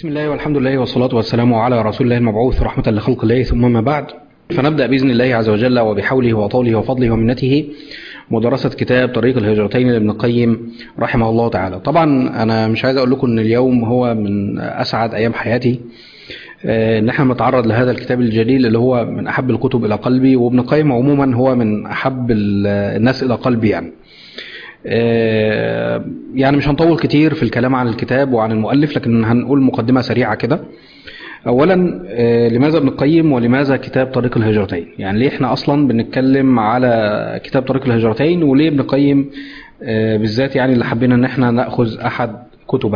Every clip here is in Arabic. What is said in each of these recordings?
بسم الله والحمد لله والصلاة والسلام على رسول الله المبعوث رحمة لخلق الله، ثم ما بعد. فنبدأ بإذن الله عز وجل وبحوله وطوله وفضله ومنته مدرسة كتاب طريق الهجرتين لابن القيم رحمه الله تعالى. طبعا أنا مش عايز أقول لكم أن اليوم هو من أسعد أيام حياتي، نحن نتعرض لهذا الكتاب الجليل اللي هو من أحب الكتب إلى قلبي، وابن القيم عموما هو من أحب الناس إلى قلبي يعني مش هنطول كتير في الكلام عن الكتاب وعن المؤلف، لكن هنقول مقدمة سريعة كده. أولا، لماذا ابن القيم ولماذا كتاب طريق الهجرتين؟ يعني ليه احنا أصلا بنتكلم على كتاب طريق الهجرتين، وليه ابن القيم بالذات يعني اللي حبينا ان احنا نأخذ أحد كتبه.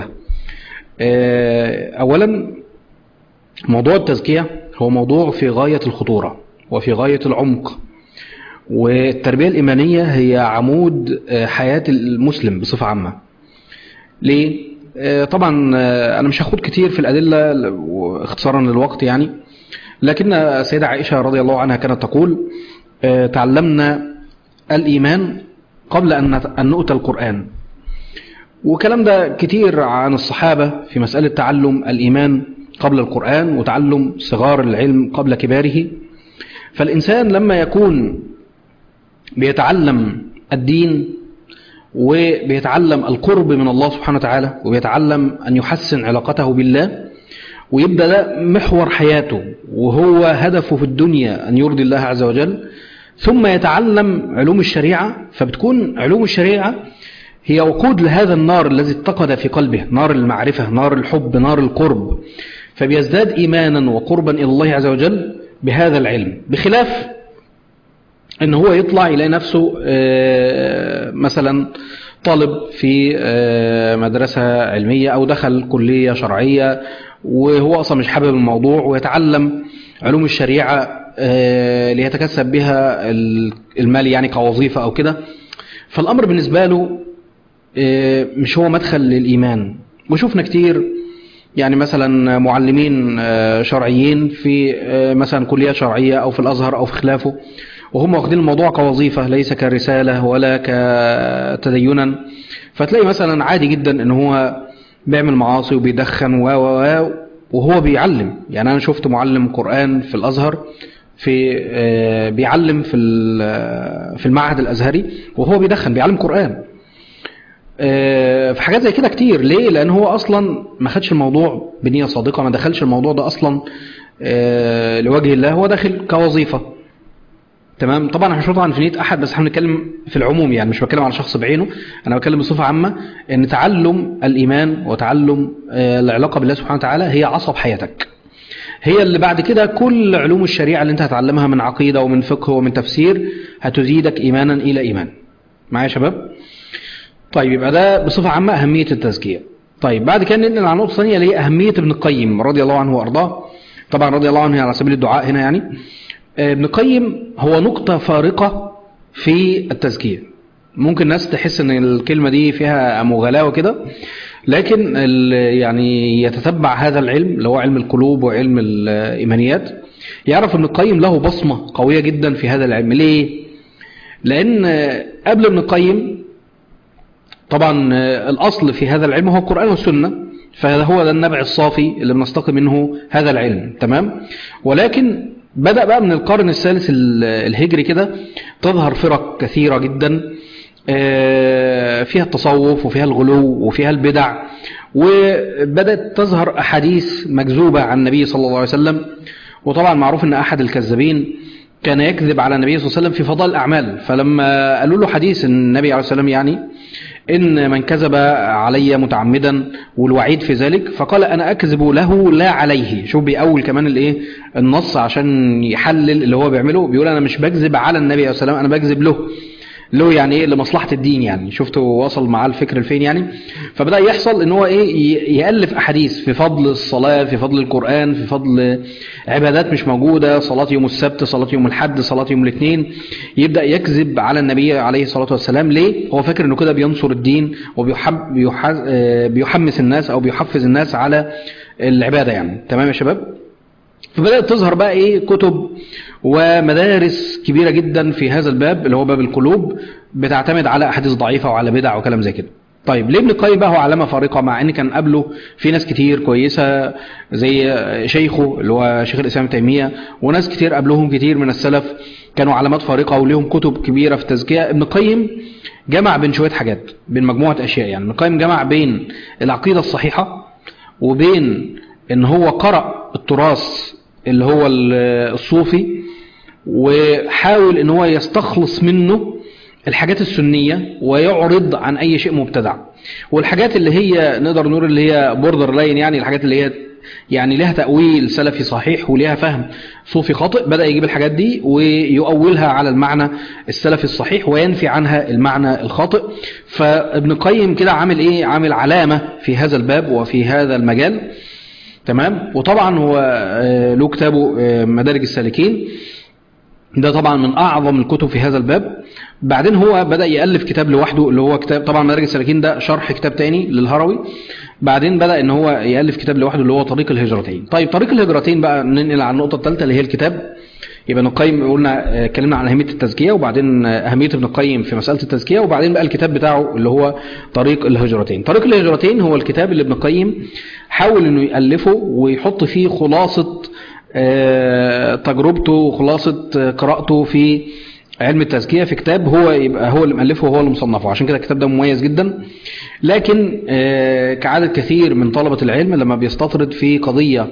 أولا، موضوع التزكية هو موضوع في غاية الخطورة وفي غاية العمق، والتربية الإيمانية هي عمود حياة المسلم بصفة عامة. ليه؟ طبعا أنا مش هاخد كتير في الأدلة اختصارا للوقت يعني، لكن السيدة عائشة رضي الله عنها كانت تقول: تعلمنا الإيمان قبل أن نؤتى القرآن. وكلام ده كتير عن الصحابة في مسألة تعلم الإيمان قبل القرآن وتعلم صغار العلم قبل كباره. فالإنسان لما يكون بيتعلم الدين وبيتعلم القرب من الله سبحانه وتعالى وبيتعلم أن يحسن علاقته بالله، ويبدأ ده محور حياته وهو هدفه في الدنيا أن يرضي الله عز وجل، ثم يتعلم علوم الشريعة، فبتكون علوم الشريعة هي وقود لهذا النار الذي اتقد في قلبه، نار المعرفة، نار الحب، نار القرب، فبيزداد إيمانا وقربا إلى الله عز وجل بهذا العلم. بخلاف ان هو يطلع يلاقي نفسه مثلا طالب في مدرسة علمية او دخل كلية شرعية وهو اصلا مش حابب الموضوع، ويتعلم علوم الشريعة ليتكسب بها المال يعني كوظيفة او كده، فالامر بالنسبة له مش هو مدخل للإيمان. وشوفنا كتير يعني مثلا معلمين شرعيين في مثلا كلية شرعية او في الازهر او في خلافه، وهم واخدين الموضوع كوظيفة ليس كرسالة ولا كتدينا، فتلاقي مثلا عادي جدا ان هو بيعمل معاصي وبيدخن وهو بيعلم. يعني انا شفت معلم قرآن في الازهر بيعلم في المعهد الازهري وهو بيدخن بيعلم قرآن. في حاجات زي كده كتير. ليه؟ لان هو اصلا ما خدش الموضوع بنية صادقة، ما دخلش الموضوع ده اصلا لوجه الله، هو داخل كوظيفة. تمام. طبعا احنا مش بنطلع في نية احد، بس احنا بنتكلم في العموم، يعني مش بتكلم على شخص بعينه، انا بتكلم بصفة عامة ان تعلم الايمان وتعلم العلاقة بالله سبحانه وتعالى هي عصب حياتك، هي اللي بعد كده كل علوم الشريعة اللي انت هتعلمها من عقيدة ومن فقه ومن تفسير هتزيدك ايمانا الى ايمان. معايا يا شباب؟ طيب، يبقى ده بصفة عامة اهمية التزكية. طيب بعد كده ننقل على نقطة ثانية اللي هي اهمية ابن القيم رضي الله عنه وارضاه. طبعا رضي الله عنه على سبيل الدعاء هنا يعني. ابن القيم هو نقطة فارقة في التزكية. ممكن ناس تحس ان الكلمة دي فيها مغالاة وكده، لكن يعني يتتبع هذا العلم اللي هو علم القلوب وعلم الإيمانيات يعرف ابن القيم له بصمة قوية جدا في هذا العلم. ليه؟ لأن قبل ابن القيم طبعا الأصل في هذا العلم هو القرآن والسنة، فهو ده النبع الصافي اللي بنستقي منه هذا العلم. تمام. ولكن بدأ بقى من القرن الثالث الهجري كده تظهر فرق كثيرة جدا فيها التصوف وفيها الغلو وفيها البدع، وبدأت تظهر أحاديث مكذوبة عن النبي صلى الله عليه وسلم. وطبعا معروف أن أحد الكذابين كان يكذب على النبي صلى الله عليه وسلم في فضائل الأعمال، فلما قالوا له حديث النبي عليه السلام يعني إن من كذب علي متعمدا والوعيد في ذلك، فقال أنا أكذب له لا عليه. شوف بيأول كمان الإيه النص عشان يحلل اللي هو بيعمله، بيقول أنا مش بكذب على النبي عليه السلام، أنا بكذب له يعني إيه لمصلحة الدين. يعني شفتوا وصل معاه الفكر الفين يعني. فبدأ يحصل إن هو إيه يألف أحاديث في فضل الصلاة، في فضل القرآن، في فضل عبادات مش موجودة، صلاة يوم السبت، صلاة يوم الحد، صلاة يوم الاثنين، يبدأ يكذب على النبي عليه الصلاة والسلام. ليه؟ هو فاكر إنه كده بينصر الدين وبيحمس الناس أو بيحفز الناس على العبادة يعني. تمام يا شباب؟ فبدأت تظهر بقى إيه كتب ومدارس كبيرة جدا في هذا الباب اللي هو باب القلوب، بتعتمد على أحاديث ضعيفة وعلى بدع وكلام زي كده. طيب ليه ابن القيم بقى هو علامة فارقة مع ان كان قبله في ناس كتير كويسة زي شيخه اللي هو شيخ الإسلام تيمية، وناس كتير قبلهم كتير من السلف كانوا علامات فارقة وليهم كتب كبيرة في التزكية؟ ابن القيم جمع بين شوية حاجات، بين مجموعة أشياء. يعني ابن القيم جمع بين العقيدة الصحيحة وبين ان هو قرأ التراث اللي هو الصوفي، وحاول ان هو يستخلص منه الحاجات السنية ويعرض عن اي شيء مبتدع، والحاجات اللي هي نقدر نقول اللي هي بوردر لاين، يعني الحاجات اللي هي يعني لها تأويل سلفي صحيح ولها فهم صوفي خاطئ، بدأ يجيب الحاجات دي ويؤولها على المعنى السلفي الصحيح وينفي عنها المعنى الخاطئ. فابن القيم كده عامل ايه؟ عامل علامة في هذا الباب وفي هذا المجال. تمام. وطبعا هو له كتابه مدارج السالكين، ده طبعا من أعظم الكتب في هذا الباب. بعدين هو بدأ يألف كتاب لوحده اللي هو كتاب طبعا مدارج السالكين، ده شرح كتاب تاني للهروي. بعدين بدأ ان هو يألف كتاب لوحده اللي هو طريق الهجرتين. طيب طريق الهجرتين بقى ننقل على النقطة الثالثة اللي هي الكتاب. يبقى ابن القيم قلنا اتكلمنا عن أهمية التزكية، وبعدين أهمية ابن القيم في مسألة التزكية، وبعدين بقى الكتاب بتاعه اللي هو طريق الهجرتين. طريق الهجرتين هو الكتاب اللي ابن القيم حاول انه يألفه ويحط فيه خلاصة تجربته وخلاصة قراءته في علم التزكية في كتاب هو يبقى هو اللي مؤلفه وهو اللي مصنفه. عشان كده الكتاب ده مميز جدا. لكن كعادة كثير من طلبة العلم لما بيستطرد في قضية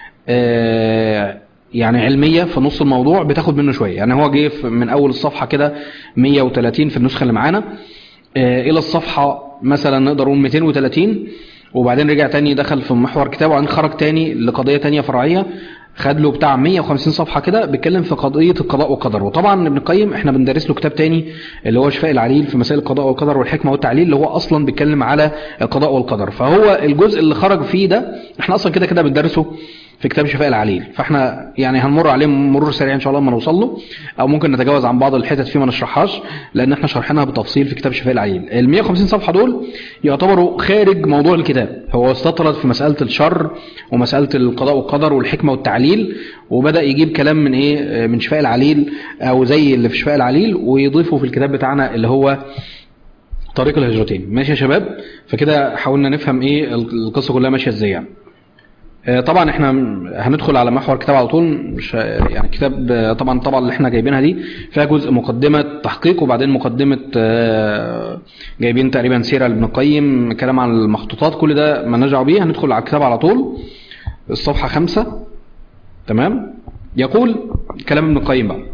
يعني علمية في نص الموضوع بتاخد منه شوية. يعني هو جه من أول الصفحة كده 130 في النسخة اللي معانا إلى الصفحة مثلا نقدر نقول 230، وبعدين رجع تاني دخل في محور كتابه، وبعدين خرج تاني لقضية تانية فرعية، خد له بتاع 150 صفحة كده بيتكلم في قضية القضاء والقدر. وطبعا ابن القيم احنا بندرس له كتاب تاني اللي هو شفاء العليل في مسائل القضاء والقدر والحكمة والتعليل، اللي هو اصلا بيتكلم على القضاء والقدر. فهو الجزء اللي خرج فيه ده احنا اصلا كده بندرسه في كتاب شفاء العليل، فاحنا يعني هنمر عليه مرور سريع ان شاء الله لما نوصل له، او ممكن نتجاوز عن بعض الحتت فيه ما نشرحهاش لان احنا شرحناها بتفصيل في كتاب شفاء العليل. ال 150 صفحة دول يعتبروا خارج موضوع الكتاب، هو استطرد في مسألة الشر ومسألة القضاء والقدر والحكمة والتعليل، وبدأ يجيب كلام من ايه؟ من شفاء العليل او زي اللي في شفاء العليل ويضيفه في الكتاب بتاعنا اللي هو طريق الهجرتين. ماشي يا شباب؟ فكده حاولنا نفهم ايه القصة كلها ماشية ازاي يعني. طبعا احنا هندخل على محور كتاب على طول، مش يعني كتاب طبعا اللي احنا جايبينها دي فيها جزء مقدمة تحقيق، وبعدين مقدمة جايبين تقريبا سيرة لابن القيم، كلام عن المخطوطات، كل ده ما نرجع بيه. هندخل على الكتاب على طول الصفحة 5. تمام. يقول كلام ابن القيم بقى: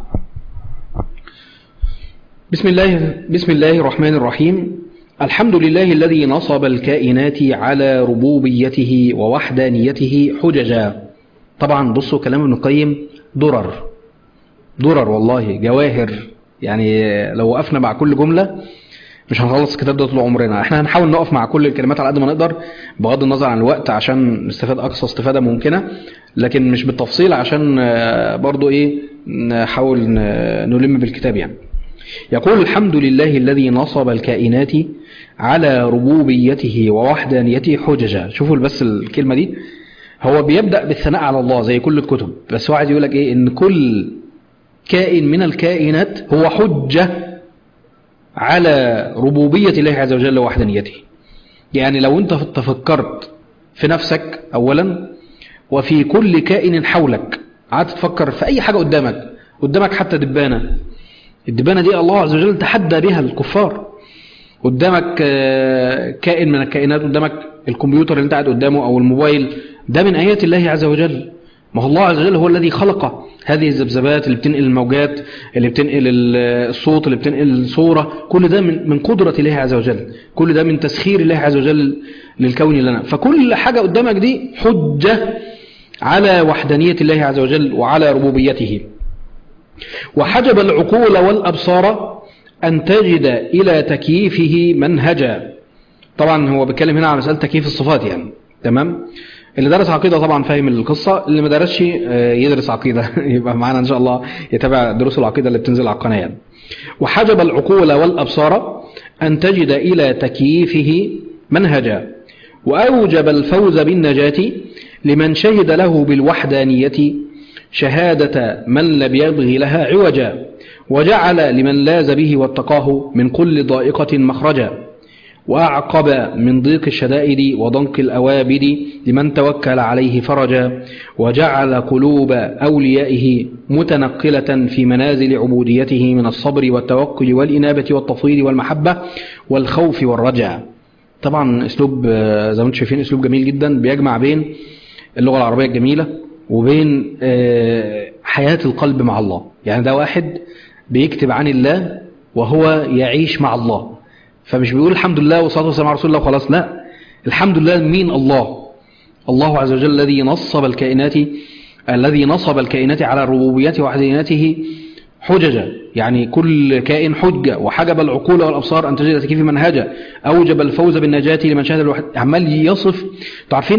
بسم الله الرحمن الرحيم. الحمد لله الذي نصب الكائنات على ربوبيته ووحدانيته حججا. طبعا بصوا كلام ابن القيم درر والله، جواهر. يعني لو وقفنا مع كل جملة مش هنخلص الكتاب ده طول عمرنا. احنا هنحاول نقف مع كل الكلمات على قد ما نقدر بغض النظر عن الوقت عشان نستفاد اقصى استفادة ممكنة، لكن مش بالتفصيل عشان برضو ايه نحاول نلم بالكتاب يعني. يقول: الحمد لله الذي نصب الكائنات على ربوبيته ووحدانيته حججا. شوفوا بس الكلمة دي، هو بيبدأ بالثناء على الله زي كل الكتب، بس واحد يقول لك ايه؟ ان كل كائن من الكائنات هو حجة على ربوبية الله عز وجل ووحدانيته. يعني لو انت تفكرت في نفسك اولا وفي كل كائن حولك، قعدت تفكر في اي حاجة قدامك حتى الدبانة دي الله عز وجل تحدى بها الكفار، قدامك كائن من الكائنات، قدامك الكمبيوتر اللي انت قاعد قدامه او الموبايل، ده من آيات الله عز وجل. ما هو الله عز وجل هو الذي خلق هذه الذبذبات اللي بتنقل الموجات، اللي بتنقل الصوت، اللي بتنقل الصورة، كل ده من قدرة الله عز وجل، كل ده من تسخير الله عز وجل للكون لنا. فكل حاجة قدامك دي حجة على وحدانية الله عز وجل وعلى ربوبيته. وحجب العقول والأبصار أن تجد إلى تكييفه منهجا. طبعا هو بيتكلم هنا على مسألة تكييف الصفات يعني. تمام. اللي درس عقيدة طبعا فاهم القصة، اللي ما درسش يدرس عقيدة يبقى معانا إن شاء الله يتابع دروس العقيدة اللي بتنزل على القناة يعني. وحجب العقول والأبصار أن تجد إلى تكييفه منهجا، وأوجب الفوز بالنجاة لمن شهد له بالوحدانية شهادة من لم يبغي لها عوجا، وجعل لمن لاز به واتقاه من كل ضائقة مخرجا، وأعقب من ضيق الشدائد وضنك الأوابد لمن توكل عليه فرجا، وجعل قلوب أوليائه متنقلة في منازل عبوديته من الصبر والتوكل والإنابة والتفويض والمحبة والخوف والرجاء. طبعا أسلوب زي ما انتم شايفين أسلوب جميل جدا بيجمع بين اللغة العربية الجميلة وبين حياة القلب مع الله. يعني ده واحد بيكتب عن الله وهو يعيش مع الله، فمش بيقول الحمد لله والصلاة والسلام على رسول الله وخلاص، لا، الحمد لله مين؟ الله عز وجل الذي نصب الكائنات على ربوبيته وحدانيته حججا، يعني كل كائن حجة، وحجب العقول والأبصار أن تجد تكيف منهجا، أوجب الفوز بالنجاة لمن شاهد الوحد. عمال يصف. تعرفين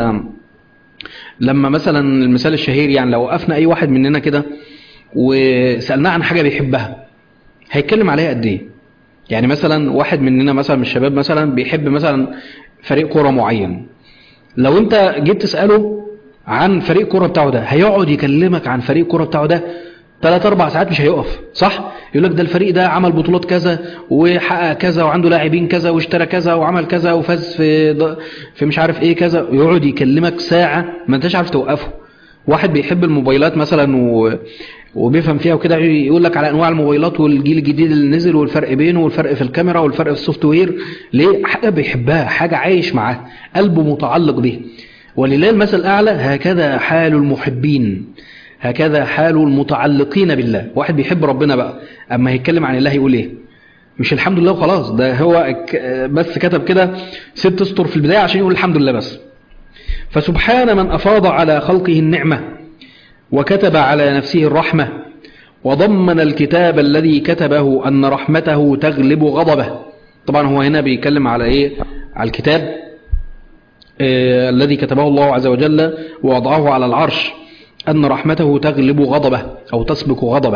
لما مثلا المثال الشهير، يعني لو وقفنا أي واحد مننا كده وسألناه عن حاجة بيحبها هيتكلم عليها قد ايه؟ يعني مثلا واحد مننا مثلا من الشباب مثلا بيحب مثلا فريق كرة معين، لو انت جيت تسأله عن فريق كرة بتاعه ده هيقعد يكلمك عن فريق كرة بتاعه ده 3-4 ساعات مش هيقف، صح؟ يقول لك ده الفريق ده عمل بطولات كذا وحقق كذا وعنده لاعبين كذا واشترى كذا وعمل كذا وفاز في مش عارف ايه كذا، يقعد يكلمك ساعة ما انتش عارف توقفه. واحد بيحب الموبايلات مثلا وبيفهم فيها وكده يقول لك على انواع الموبايلات والجيل الجديد اللي نزل والفرق بينه والفرق في الكاميرا والفرق في السوفت وير. ليه؟ حاجة بيحبها، حاجة عايش معاها، قلبه متعلق به. ولله المثل الأعلى. هكذا حال المحبين، هكذا حال المتعلقين بالله. واحد بيحب ربنا بقى اما يتكلم عن الله يقول ايه؟ مش الحمد لله وخلاص، ده هو بس كتب كده 6 اسطر في البداية عشان يقول الحمد لله بس. فسبحان من أفاض على خلقه النعمة وكتب على نفسه الرحمة، وضمن الكتاب الذي كتبه أن رحمته تغلب غضبه. طبعا هو هنا بيتكلم على ايه؟ على الكتاب الذي كتبه الله عز وجل ووضعه على العرش، أن رحمته تغلب غضبه أو تسبق غضبه.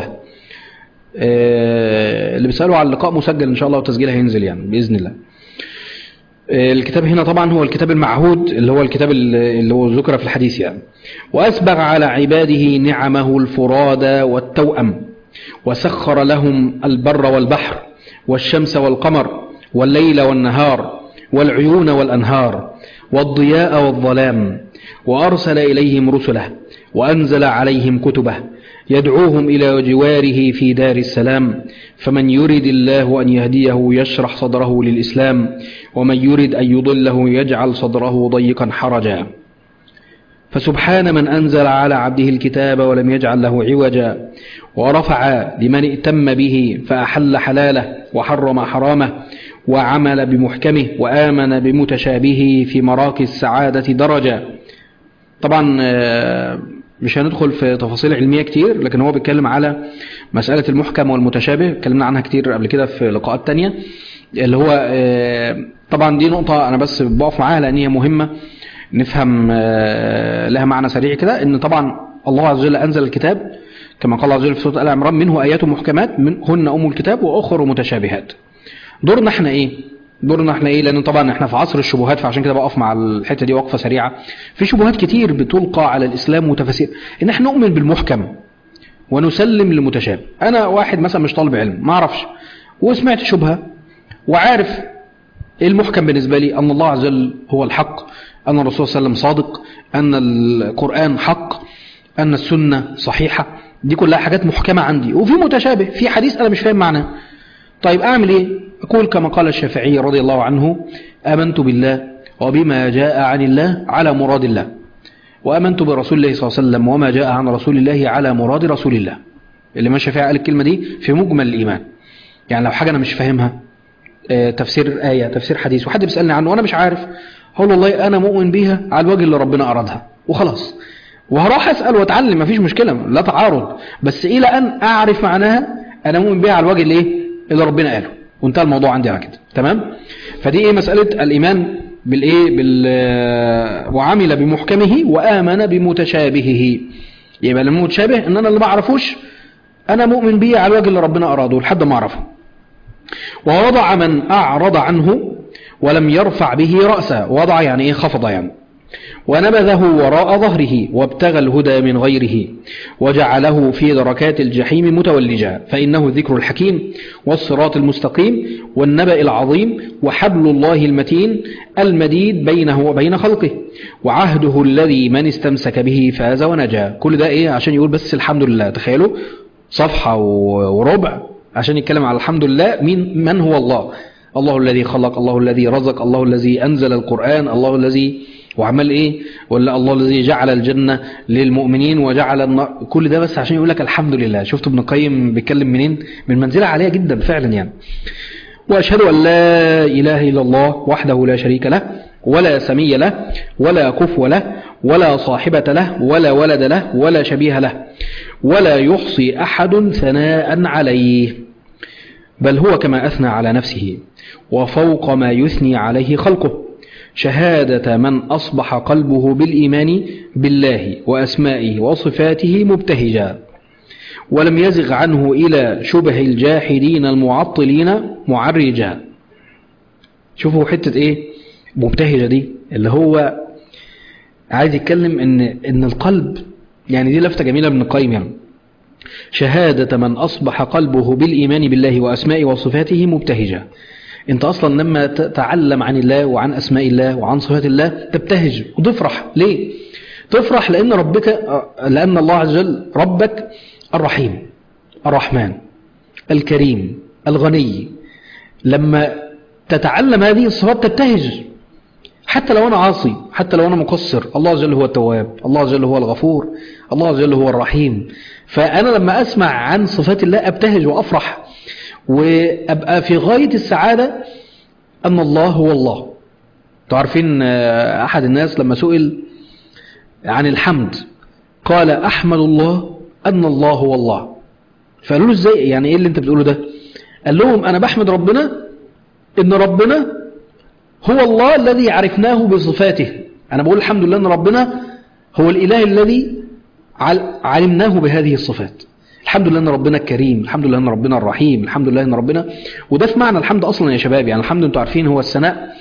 اللي بيسألوا على اللقاء مسجل إن شاء الله وتسجيله هينزل يعني بإذن الله. الكتاب هنا طبعا هو الكتاب المعهود اللي هو الكتاب اللي هو ذكر في الحديث يعني. وأسبغ على عباده نعمه الفرادى والتوأم، وسخر لهم البر والبحر والشمس والقمر والليل والنهار والعيون والأنهار والضياء والظلام، وأرسل إليهم رسله وأنزل عليهم كتبه يدعوهم إلى جواره في دار السلام. فمن يرد الله أن يهديه يشرح صدره للإسلام، ومن يرد أن يضله يجعل صدره ضيقا حرجا. فسبحان من أنزل على عبده الكتاب ولم يجعل له عوجا، ورفع لمن ائتم به فأحل حلاله وحرم حرامه، وعمل بمحكمه وآمن بمتشابهه في مراكز السعادة درجة. طبعا مش هندخل في تفاصيل علمية كتير، لكن هو بيتكلم على مسألة المحكم والمتشابه، اتكلمنا عنها كتير قبل كده في لقاءات تانية، اللي هو طبعا دي نقطة أنا بس بقف معاها لأن هي مهمة نفهم لها معنى سريع كده. إن طبعا الله عز وجل أنزل الكتاب كما قال الله عز وجل في سورة آل عمران منه آيات محكمات هن أم الكتاب وأخر متشابهات. دورنا احنا ايه؟ لأن طبعا احنا في عصر الشبهات، فعشان كده بقف مع الحتة دي وقفة سريعة. في شبهات كتير بتلقى على الإسلام وتفاسير، إن احنا نؤمن بالمحكم ونسلم للمتشابه. أنا واحد مثلا مش طالب علم ما أعرفش وسمعت شبهة وعارف المحكم بالنسبة لي أن الله عز وجل هو الحق، أن الرسول صلى الله عليه وسلم صادق، أن القرآن حق، أن السنة صحيحة. دي كلها حاجات محكمة عندي. وفي متشابه، في حديث أنا مش فاهم معناه. طيب أعمل إيه؟ أقول كما قال الشافعي رضي الله عنه: آمنت بالله وبما جاء عن الله على مراد الله، وآمنت برسول الله صلى الله عليه وسلم وما جاء عن رسول الله على مراد رسول الله. اللي ما الشافعي قال الكلمة دي في مجمل الإيمان. يعني لو حاجة أنا مش فاهمها، تفسير آية، تفسير حديث، وحد بيسألني عنه وأنا مش عارف، هقول والله أنا مؤمن بيها على الوجه اللي ربنا أرادها وخلاص، وهروح أسأل وأتعلم، مفيش مشكلة، لا تعارض، بس إلى أن أعرف معناها أنا مؤمن بيها على الوجه اللي ربنا قاله، وانتهى الموضوع عندي على كده. تمام؟ فدي ايه مسألة الإيمان وعمل بمحكمه وآمن بمتشابهه. يبقى المتشابه ان انا اللي ما اعرفوش انا مؤمن بيه على الوجه اللي ربنا اراده لحد ما اعرفه. ووضع من اعرض عنه ولم يرفع به رأسه. وضع يعني ايه؟ خفض يعني. ونبذه وراء ظهره وابتغى الهدى من غيره وجعله في دركات الجحيم متولجا، فإنه الذكر الحكيم والصراط المستقيم والنبأ العظيم وحبل الله المتين المديد بينه وبين خلقه وعهده الذي من استمسك به فاز ونجا. كل ده إيه؟ عشان يقول بس الحمد لله. تخيلوا صفحة وربع عشان يتكلم على الحمد لله. من هو الله؟ الله الذي خلق، الله الذي رزق، الله الذي أنزل القرآن، الله الذي وعمل ايه، ولا الله الذي جعل الجنة للمؤمنين وجعل النار. كل ده بس عشان يقول لك الحمد لله. شفتوا ابن القيم بيتكلم منين؟ من منزلة عالية جدا فعلا يعني. وأشهد أن لا إله إلا الله وحده لا شريك له ولا سمي له ولا كفو له ولا صاحبة له ولا ولد له ولا شبيه له ولا يحصي أحد ثناء عليه، بل هو كما أثنى على نفسه وفوق ما يثني عليه خلقه، شهادة من أصبح قلبه بالإيمان بالله وأسمائه وصفاته مبتهجا ولم يزغ عنه إلى شبه الجاحدين المعطلين معرجا. شوفوا حتة إيه مبتهجة دي، اللي هو عايز يتكلم إن القلب، يعني دي لفتة جميلة ابن القيم يعني، شهادة من أصبح قلبه بالإيمان بالله وأسمائه وصفاته مبتهجا. انت اصلا لما تتعلم عن الله وعن اسماء الله وعن صفات الله تبتهج وتفرح. ليه تفرح؟ لان لان الله عز وجل ربك الرحيم الرحمن الكريم الغني. لما تتعلم هذه الصفات تبتهج، حتى لو انا عاصي، حتى لو انا مقصر، الله عز وجل هو التواب، الله عز وجل هو الغفور، الله عز وجل هو الرحيم. فانا لما اسمع عن صفات الله ابتهج وافرح وأبقى في غاية السعادة أن الله هو الله. تعرفين أحد الناس لما سئل عن الحمد قال أحمد الله أن الله هو الله. فقالوا له إزاي؟ يعني إيه اللي أنت بتقوله ده؟ قال لهم أنا بحمد ربنا إن ربنا هو الله الذي عرفناه بصفاته. أنا بقول الحمد لله أن ربنا هو الإله الذي علمناه بهذه الصفات. الحمد لله ان ربنا الكريم، الحمد لله ان ربنا الرحيم، الحمد لله ان ربنا. وده في معنى الحمد اصلا يا شباب. يعني الحمد انتوا عارفين هو الثناء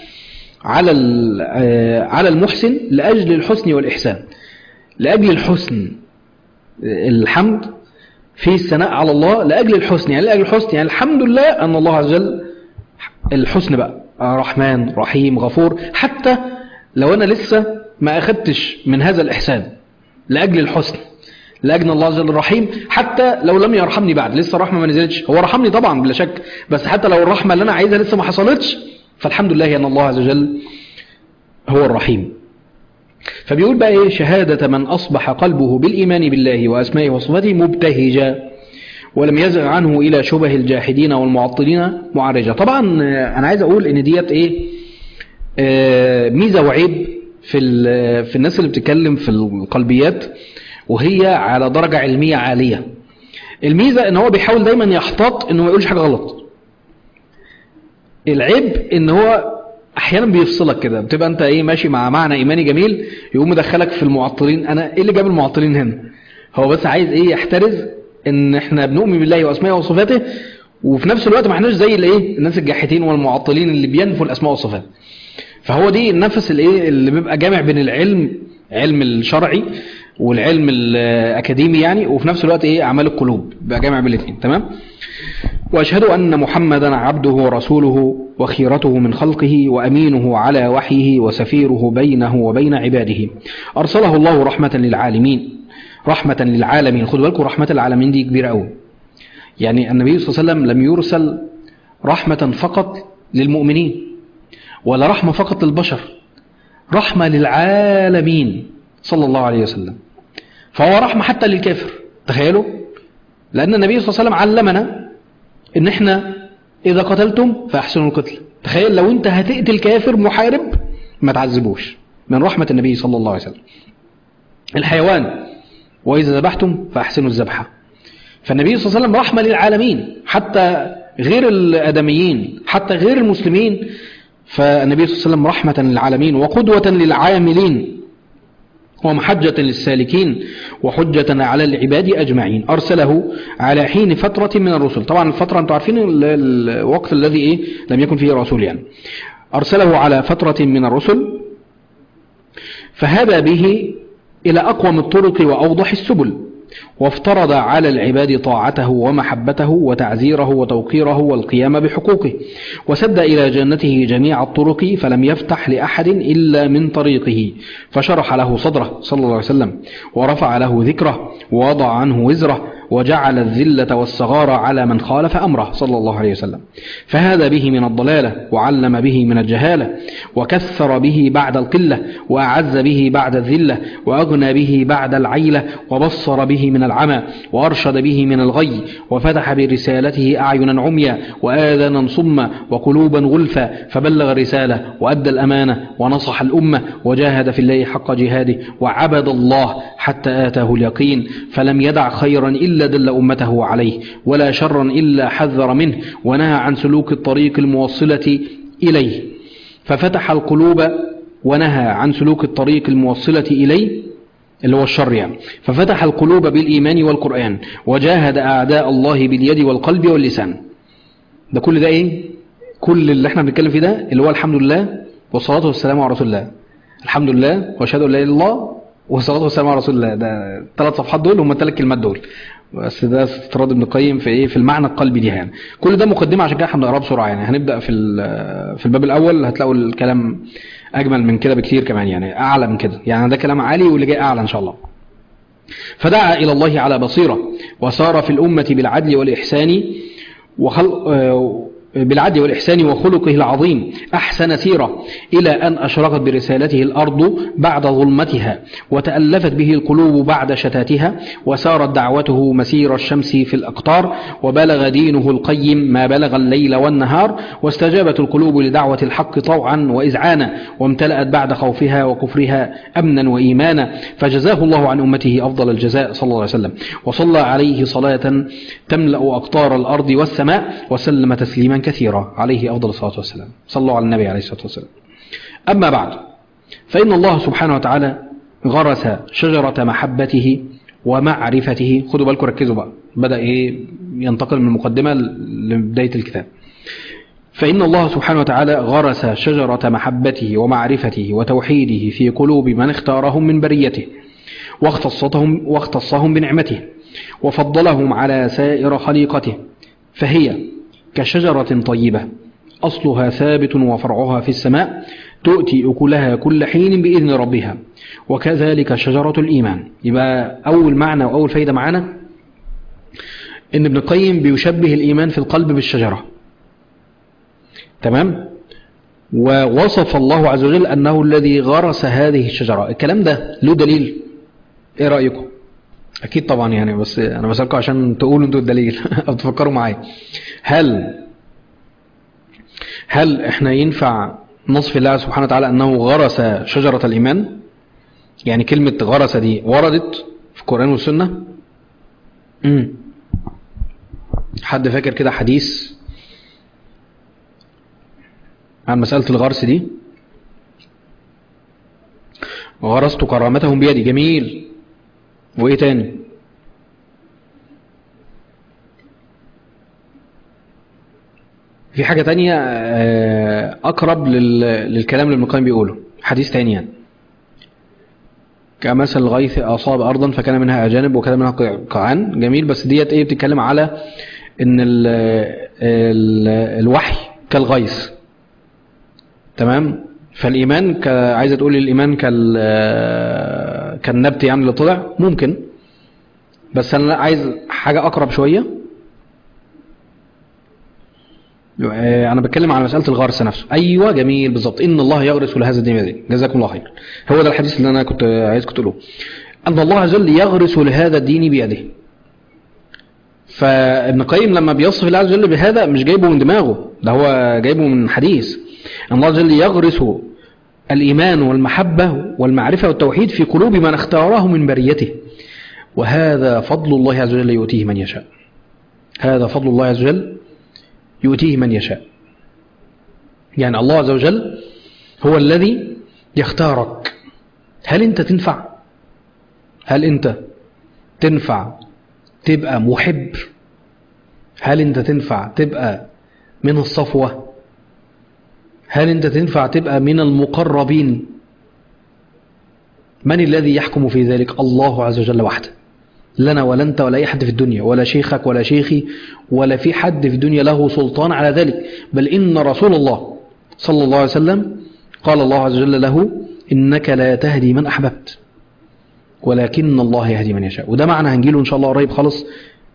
على المحسن لاجل الحسن والاحسان، لاجل الحسن. الحمد في الثناء على الله لاجل الحسن، يعني لاجل الحسن، يعني الحمد لله ان الله عز وجل الحسن بقى، رحمن رحيم غفور. حتى لو انا لسه ما اخدتش من هذا الاحسان، لاجل الحسن، لأجل الله عز وجل رحيم. حتى لو لم يرحمني بعد، لسه الرحمة ما نزلتش، هو رحمني طبعا بلا شك، بس حتى لو الرحمة اللي أنا عايزها لسه ما حصلتش، فالحمد لله أن الله عز وجل هو الرحيم. فبيقول بقى إيه؟ شهادة من أصبح قلبه بالإيمان بالله وأسمائه وصفاته مبتهجا ولم يزغ عنه إلى شبه الجاحدين والمعطلين معرجا. طبعا أنا عايز أقول إن ديت إيه ميزة وعيب في الناس اللي بتتكلم في القلبيات، وهي على درجة علمية عالية. الميزة ان هو بيحاول دايما يحتاط انه ما يقولش حاجة غلط. العيب ان هو احيانا بيفصلك كده، بتبقى انت ايه ماشي مع معنى ايماني جميل يقوم مدخلك في المعطلين. انا ايه اللي جاب المعطلين هنا؟ هو بس عايز ايه يحترز ان احنا بنؤمن بالله واسمائه وصفاته، وفي نفس الوقت ما احناش زي الايه الناس الجاحدين والمعطلين اللي بينفوا الاسماء والصفات. فهو دي النفس الايه اللي بيبقى جامع بين علم الشرعي والعلم الأكاديمي يعني، وفي نفس الوقت إيه أعمال القلوب، بقى جامع بالاثنين. تمام. وأشهد أن محمدا عبده ورسوله وخيرته من خلقه وأمينه على وحيه وسفيره بينه وبين عباده، أرسله الله رحمة للعالمين. رحمة للعالمين، خدوا بالكم رحمة العالمين دي كبيرة قوي. يعني النبي صلى الله عليه وسلم لم يرسل رحمة فقط للمؤمنين ولا رحمة فقط للبشر، رحمة للعالمين صلى الله عليه وسلم. فهو رحمة حتى للكافر. تخيلوا، لأن النبي صلى الله عليه وسلم علمنا إن إحنا إذا قتلتم فأحسنوا القتل. تخيل لو أنت هتقتل كافر محارب ما تعذبوش، من رحمة النبي صلى الله عليه وسلم. الحيوان وإذا ذبحتم فأحسنوا الذبحة. فالنبي صلى الله عليه وسلم رحمة للعالمين، حتى غير الآدميين، حتى غير المسلمين. فالنبي صلى الله عليه وسلم رحمة للعالمين وقدوة للعاملين ومحجة للسالكين وحجة على العباد أجمعين. أرسله على حين فترة من الرسل. طبعا الفترة أنتم عارفين الوقت الذي إيه لم يكن فيه رسول يعني. أرسله على فترة من الرسل فهدى به إلى أقوم الطرق وأوضح السبل، وافترض على العباد طاعته ومحبته وتعزيره وتوقيره والقيام بحقوقه، وسد إلى جنته جميع الطرق، فلم يفتح لأحد إلا من طريقه، فشرح له صدره صلى الله عليه وسلم، ورفع له ذكره، ووضع عنه وزره، وجعل الذلة والصغار على من خالف أمره صلى الله عليه وسلم، فهذا به من الضلالة، وعلم به من الجهالة، وكثر به بعد القلة، وأعز به بعد الذلة، وأغنى به بعد العيلة، وبصر به من العمى، وأرشد به من الغي، وفتح برسالته أعينا عميا، وآذانا صما، وقلوبا غلفا، فبلغ الرسالة وأدى الأمانة، ونصح الأمة، وجاهد في الله حق جهاده، وعبد الله حتى آتاه اليقين، فلم يدع خيرا إلا دل أمته عليه، ولا شرا إلا حذر منه، ونهى عن سلوك الطريق الموصلة إليه، ففتح القلوب، ونهى عن سلوك الطريق الموصلة إليه اللي هو الشر يعني، ففتح القلوب بالإيمان والقرآن، وجاهد أعداء الله باليد والقلب واللسان. ده كل ده إيه؟ كل اللي احنا بنتكلم فيه ده اللي هو الحمد لله والصلاة والسلام على رسول الله. الحمد لله وأشهد أن لا إله إلا الله والصلاة والسلام على رسول الله. ده 3 صفحات دول هم 3 كلمات دول، بس ده استطراد ابن القيم في ايه، في المعنى القلبي دي يعني. كل ده مقدمة، عشان كده احنا بنقراه بسرعة يعني. هنبدأ في الباب الأول، هتلاقوا الكلام أجمل من كده بكثير كمان يعني، أعلى من كده يعني. ده كلام عالي واللي جاي أعلى إن شاء الله. فدعا إلى الله على بصيرة، وسار في الأمة بالعدل والإحسان وخلقه العظيم أحسن سيرة، إلى أن أشرقت برسالته الأرض بعد ظلمتها، وتألفت به القلوب بعد شتاتها، وسارت دعوته مسير الشمس في الأقطار، وبلغ دينه القيم ما بلغ الليل والنهار، واستجابت القلوب لدعوة الحق طوعا وإذعانا، وامتلأت بعد خوفها وكفرها أمنا وإيمانا، فجزاه الله عن أمته أفضل الجزاء صلى الله عليه وسلم، وصلى عليه صلاة تملأ أقطار الأرض والسماء، وسلم تسليما كثيرا عليه أفضل الصلاة والسلام. صلوا على النبي عليه الصلاة والسلام. أما بعد، فإن الله سبحانه وتعالى غرس شجرة محبته ومعرفته. خدوا بالكم، ركزوا بقى، بدأ ينتقل من المقدمة لبداية الكتاب. فإن الله سبحانه وتعالى غرس شجرة محبته ومعرفته وتوحيده في قلوب من اختارهم من بريته، واختصهم بنعمته، وفضلهم على سائر خليقته، فهي كشجرة طيبة أصلها ثابت وفرعها في السماء، تؤتي أكلها كل حين بإذن ربها، وكذلك شجرة الإيمان. يبقى أول معنى وأول فايدة معنا إن ابن القيم بيشبه الإيمان في القلب بالشجرة، تمام؟ ووصف الله عز وجل أنه الذي غرس هذه الشجرة. الكلام ده له دليل؟ إيه رأيكم؟ أكيد طبعا يعني، بس أنا بسألكم عشان تقولوا أنتوا الدليل أو تفكروا معايا. هل إحنا ينفع نصف الله سبحانه وتعالى أنه غرس شجرة الإيمان؟ يعني كلمة غرس دي وردت في القرآن والسنة؟ حد فاكر كده حديث عن مسألة الغرس دي؟ وغرست كرامتهم بيدي. جميل. وإيه تاني؟ في حاجة تانية أقرب للكلام اللي ابن القيم بيقوله، حديث تاني يعني. كمثل الغيث أصاب أرضا فكان منها أجانب وكان منها قاعان. جميل. بس ديت بتتكلم على إن الوحي كالغيث، تمام؟ فالإيمان عايزة تقول الإيمان كالنبت يعني اللي طلع، ممكن، بس أنا عايز حاجة أقرب شوية. أنا بتكلم على مسألة الغرس نفسه. أيوة، جميل، بالضبط. إن الله يغرس لهذا الدين دي. جزاكم الله خير. هو ده الحديث اللي أنا كنت عايزكم تقولوه، أن الله عز وجل يغرس لهذا الدين بيده. فابن القيم لما بيصف الله عز وجل بهذا مش جايبه من دماغه، ده هو جايبه من حديث. أن الله عز وجل يغرس الإيمان والمحبة والمعرفة والتوحيد في قلوب من اختاره من بريته، وهذا فضل الله عز وجل يؤتيه من يشاء. هذا فضل الله عز وجل يؤتيه من يشاء. يعني الله عز وجل هو الذي يختارك. هل أنت تنفع؟ هل أنت تنفع تبقى محب؟ هل أنت تنفع تبقى من الصفوة؟ هل أنت تنفع تبقى من المقربين؟ من الذي يحكم في ذلك؟ الله عز وجل وحده. لنا ولا أنت ولا أي حد في الدنيا، ولا شيخك ولا شيخي، ولا في حد في الدنيا له سلطان على ذلك. بل إن رسول الله صلى الله عليه وسلم قال الله عز وجل له: إنك لا تهدي من أحببت ولكن الله يهدي من يشاء. وده معنى هنجيله إن شاء الله قريب خالص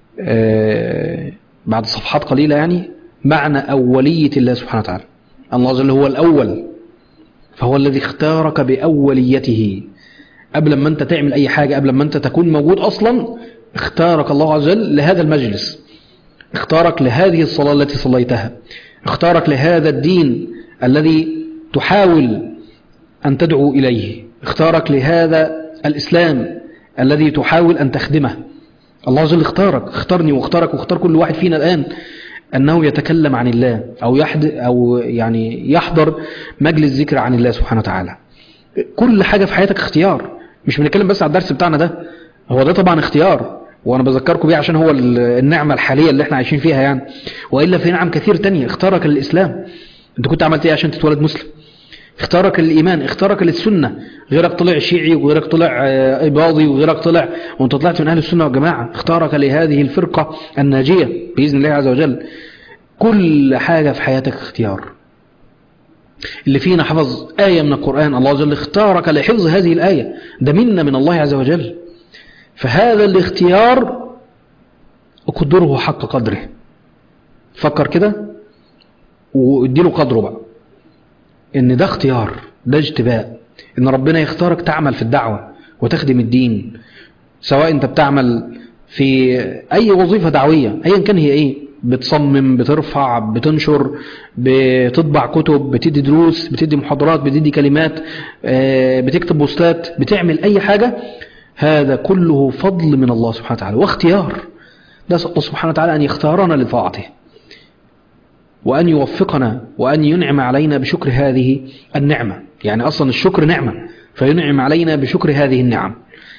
بعد صفحات قليلة، يعني معنى أولية الله سبحانه وتعالى. الله عز وجل هو الأول، فهو الذي اختارك بأوليته. قبل ما أنت تعمل أي حاجة، قبل ما أنت تكون موجود أصلا، اختارك الله عز وجل لهذا المجلس، اختارك لهذه الصلاة التي صليتها، اختارك لهذا الدين الذي تحاول أن تدعو إليه، اختارك لهذا الإسلام الذي تحاول أن تخدمه. الله عز وجل اختارك، اختارني واختارك واختار كل واحد فينا الآن أنه يتكلم عن الله أو يعني يحضر مجلس ذكر عن الله سبحانه وتعالى. كل حاجة في حياتك اختيار. مش بنتكلم بس على الدرس بتاعنا ده، هو ده طبعا اختيار، وأنا بذكركم بيه عشان هو النعمة الحالية اللي احنا عايشين فيها يعني. وإلا في نعم كثير تانية. اختارك للإسلام، انت كنت عملت ايه عشان تتولد مسلم؟ اختارك للإيمان، اختارك للسنة. غيرك طلع شيعي، وغيرك طلع إباضي، وغيرك طلع، وانت طلعت من أهل السنة والجماعة. اختارك لهذه الفرقة الناجية بإذن الله عز وجل. كل حاجة في حياتك اختيار. اللي فينا حفظ آية من القرآن، الله عز وجل اختارك لحفظ هذه الآية، ده منا من الله عز وجل. فهذا الاختيار اقدره حق قدره. فكر كده واديله قدره بقى، ان ده اختيار، ده اجتباء، ان ربنا يختارك تعمل في الدعوة وتخدم الدين، سواء انت بتعمل في اي وظيفة دعوية ايا كان هي ايه، بتصمم، بترفع، بتنشر، بتطبع كتب، بتدي دروس، بتدي محاضرات، بتدي كلمات، بتكتب بوستات، بتعمل اي حاجة، هذا كله فضل من الله سبحانه وتعالى واختيار. نسأل الله سبحانه وتعالى ان يختارنا لطاعته، وأن يوفقنا، وأن ينعم علينا بشكر هذه النعمة. يعني أصلا الشكر نعمة، فينعم علينا بشكر هذه النعم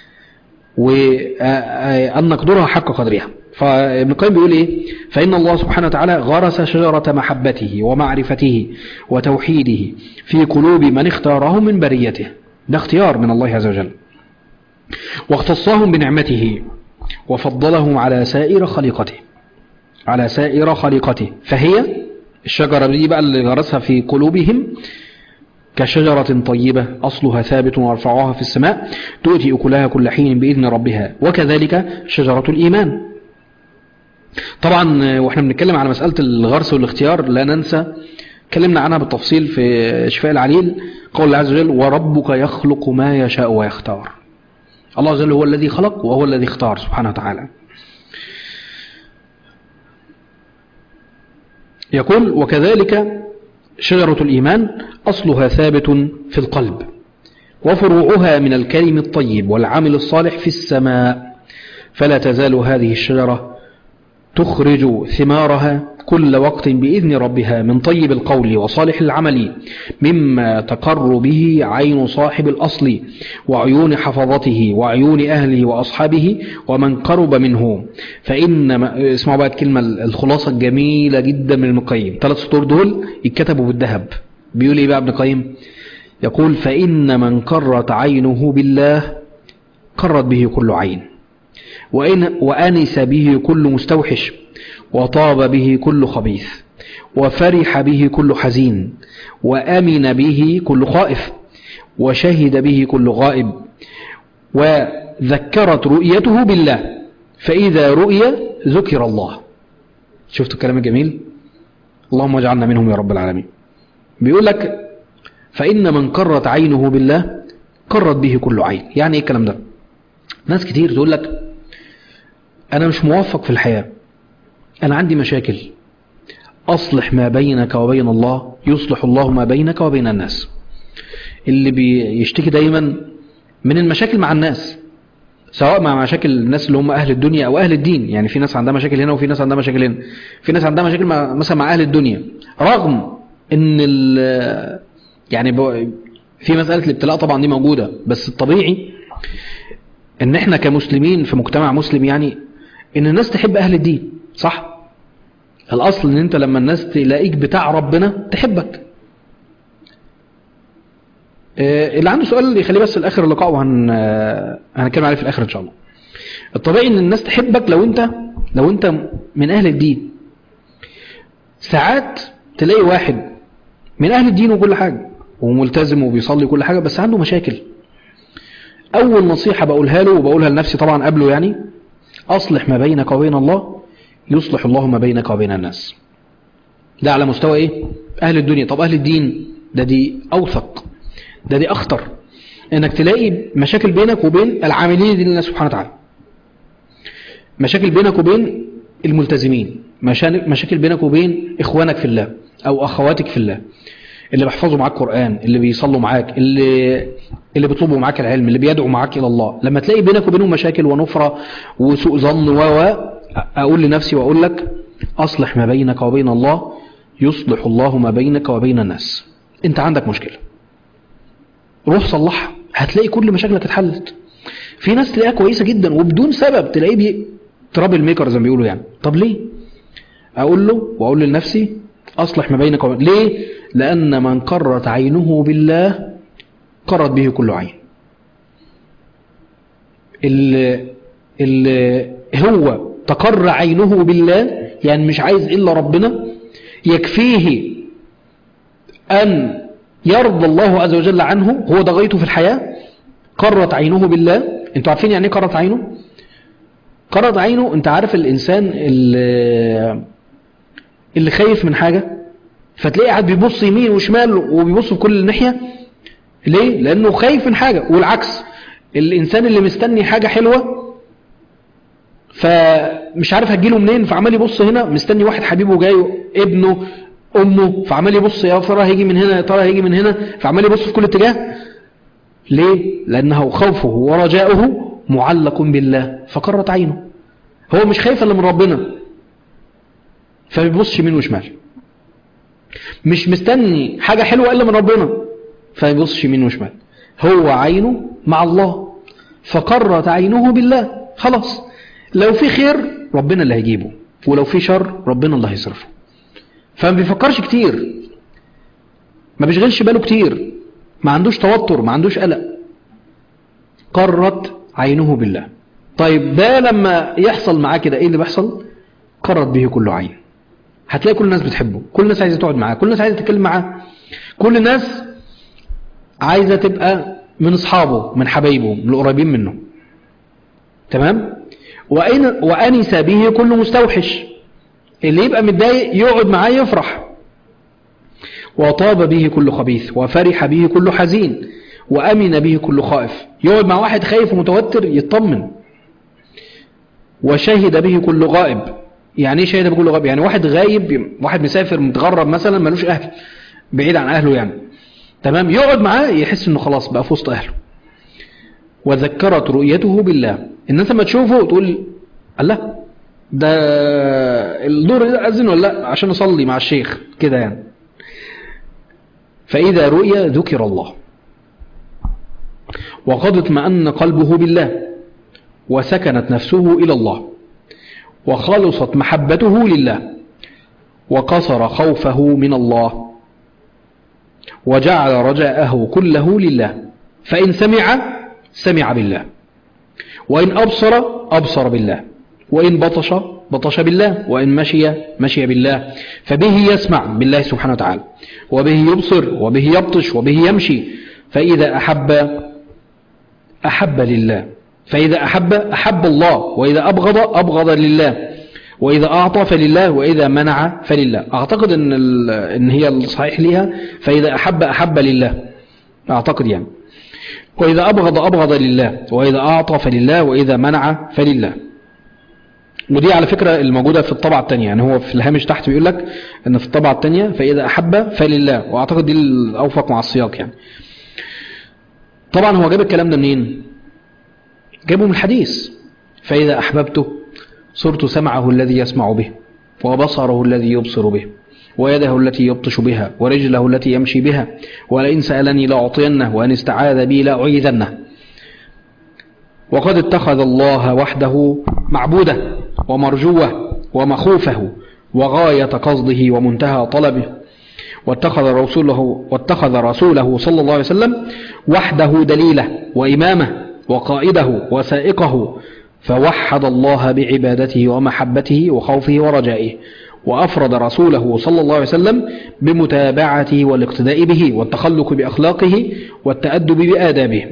وأن نقدرها حق قدرها. فابن القيم بيقول إيه؟ فإن الله سبحانه وتعالى غرس شجرة محبته ومعرفته وتوحيده في قلوب من اختاره من بريته. ده اختيار من الله عز وجل. واختصهم بنعمته وفضلهم على سائر خليقته. فهي الشجرة دي بقى اللي غرسها في قلوبهم كشجرة طيبة أصلها ثابت وارفعها في السماء تؤتي أكلها كل حين بإذن ربها، وكذلك شجرة الإيمان. طبعا واحنا بنتكلم على مسألة الغرس والاختيار لا ننسى، اتكلمنا عنها بالتفصيل في شفاء العليل، قول الله عز وجل: وربك يخلق ما يشاء ويختار. الله عز وجل هو الذي خلق وهو الذي اختار سبحانه وتعالى. يقول: وكذلك شجرة الإيمان أصلها ثابت في القلب، وفروعها من الكلم الطيب والعمل الصالح في السماء، فلا تزال هذه الشجرة تخرج ثمارها كل وقت بإذن ربها من طيب القول وصالح العمل، مما تقر به عين صاحب الأصل وعيون حفظته وعيون أهله وأصحابه ومن قرب منه. اسمعوا بقى الكلمة الخلاصة الجميلة جدا من ابن القيم، 3 سطور دول يتكتبوا بالذهب. بيقول ايه بقى ابن القيم؟ يقول: فإن من قرت عينه بالله قرت به كل عين، وأنس به كل مستوحش، وطاب به كل خبيث، وفرح به كل حزين، وأمن به كل خائف، وشهد به كل غائب، وذكرت رؤيته بالله، فإذا رؤي ذكر الله. شفتوا الكلام الجميل؟ اللهم اجعلنا منهم يا رب العالمين. بيقول لك: فإن من قرت عينه بالله قرت به كل عين. يعني ايه الكلام ده؟ ناس كتير تقول لك: أنا مش موفق في الحياة، أنا عندي مشاكل. أصلح ما بينك وبين الله يصلح الله ما بينك وبين الناس. اللي بيشتكي دايما من المشاكل مع الناس، سواء مع مشاكل الناس اللي هم أهل الدنيا أو أهل الدين. يعني في ناس عندها مشاكل هنا وفي ناس عندها مشاكل هنا. في ناس عندها مشاكل مثلا مع أهل الدنيا، رغم إن يعني في مسألة الابتلاء طبعا دي موجودة، بس الطبيعي إن إحنا كمسلمين في مجتمع مسلم يعني إن الناس تحب أهل الدين، صح؟ الأصل إن أنت لما الناس تلاقيك بتاع ربنا تحبك. اللي عنده سؤال يخليه بس لاخر اللقاء، هنتكلم عليه في الاخر ان شاء الله. الطبيعي ان الناس تحبك لو انت من اهل الدين. ساعات تلاقي واحد من اهل الدين وكل حاجه وملتزم وبيصلي كل حاجه، بس عنده مشاكل. اول نصيحه بقولها له وبقولها لنفسي طبعا قبله، يعني اصلح ما بينك وبين الله يصلح الله ما بينك وبين الناس. ده على مستوى ايه؟ اهل الدنيا. طب اهل الدين دي اوثق، دي اخطر، انك تلاقي مشاكل بينك وبين العاملين دين الله سبحانه وتعالى، مشاكل بينك وبين الملتزمين، مشاكل بينك وبين اخوانك في الله او اخواتك في الله، اللي بيحفظوا معاك قرآن، اللي بيصلوا معاك، اللي بيطلبوا معاك العلم، اللي بيدعوا معاك الى الله. لما تلاقي بينك وبينهم مشاكل ونفرة وسوء ظن اقول لنفسي واقول لك اصلح ما بينك وبين الله يصلح الله ما بينك وبين الناس. انت عندك مشكلة، روح صلحها، هتلاقي كل مشاكلك اتحلت. في ناس تلاقيها كويسة جدا وبدون سبب تلاقيه ترابل ميكر زي ما بيقولوا يعني. طب ليه؟ اقول له واقول لنفسي اصلح ما بينك وبين. ليه؟ لان من قرت عينه بالله قرت به كل عين. اللي هو تقر عينه بالله، يعني مش عايز الا ربنا، يكفيه ان يرضى الله عز وجل عنه، هو ده غايته في الحياة. قرت عينه بالله. انتوا عارفين يعني ايه قرت عينه؟ قرت عينه، انت عارف الانسان اللي خايف من حاجة، فتلاقيه قاعد بيبص يمين وشمال وبيبص في كل ناحية. ليه؟ لانه خايف من حاجة. والعكس، الانسان اللي مستني حاجة حلوة فمش عارف هتجيله منين، فعمال يبص هنا، مستني واحد حبيبه جاي، ابنه، امه، فعمال يبص يا ترى هيجي من هنا، يا ترى هيجي من هنا، فعمال يبص في كل اتجاه. ليه؟ لانه خوفه ورجاؤه معلق بالله فقرت عينه. هو مش خايف الا من ربنا فبيبصش يمين وشمال، مش مستني حاجة حلوة الا من ربنا فبيبصش يمين وشمال، هو عينه مع الله فقرت عينه بالله. خلاص، لو في خير ربنا اللي هيجيبه، ولو في شر ربنا اللي هيصرفه. فما بيفكرش كتير، ما بيشغلش باله كتير، ما عندوش توتر، ما عندوش قلق. قرت عينه بالله. طيب ده لما يحصل معاه كده ايه اللي بيحصل؟ قرت به كل عين. هتلاقي كل الناس بتحبه، كل الناس عايزه تقعد معاه، كل الناس عايزه تتكلم معاه، كل الناس عايزه تبقى من اصحابه، من حبايبه، من القريبين منه. تمام؟ وانس به كل مستوحش. اللي يبقى متضايق يقعد معاه يفرح. وطاب به كل خبيث، وفرح به كل حزين، وأمن به كل خائف. يقعد مع واحد خايف ومتوتر يطمن. وشهد به كل غائب. يعني ايه شهد به كل غائب؟ يعني واحد غايب، واحد مسافر متغرب مثلا، ملوش أهل، بعيد عن أهله يعني. تمام؟ يقعد معاه يحس انه خلاص بقى في وسط أهله. وذكرت رؤيته بالله. الناس لما تشوفه تقول الله، ده الدور أذن ولا لا عشان نصلي مع الشيخ كده يعني. فإذا رؤيا ذكر الله، وقد اطمأن قلبه بالله، وسكنت نفسه إلى الله، وخلصت محبته لله، وقصر خوفه من الله، وجعل رجاءه كله لله. فإن سمع بالله، وإن أبصر بالله، وإن بطش بالله، وإن مشي بالله. فبه يسمع بالله سبحانه وتعالى، وبه يبصر، وبه يبطش، وبه يمشي. فإذا أحب لله، فإذا أحب الله، وإذا أبغض لله، وإذا أعطى فلله، وإذا منع فلله. أعتقد إن هي الصحيح ليها فإذا أحب لله، أعتقد يعني. وإذا أبغض لله، وإذا أعطى فلله، وإذا منع فلله. ودي على فكرة الموجودة في الطبعة الثانية، يعني هو في الهامش تحت بيقول لك إن في الطبعة الثانية فإذا أحب فلله، وأعتقد دي الأوفق مع السياق يعني. طبعا هو جاب الكلام ده منين؟ جابه من الحديث. فإذا أحببته صرت سمعه الذي يسمع به، وبصره الذي يبصر به، ويده التي يبطش بها، ورجله التي يمشي بها، ولئن سألني لأعطينه، وإن استعاذ بي لأعيذنه. وقد اتخذ الله وحده معبوده، ومرجوه، ومخوفه، وغاية قصده، ومنتهى طلبه، واتخذ رسوله صلى الله عليه وسلم وحده دليله وإمامه وقائده وسائقه، فوحد الله بعبادته ومحبته وخوفه ورجائه، وأفرد رسوله صلى الله عليه وسلم بمتابعته والاقتداء به والتخلق بأخلاقه والتأدب بآدابه.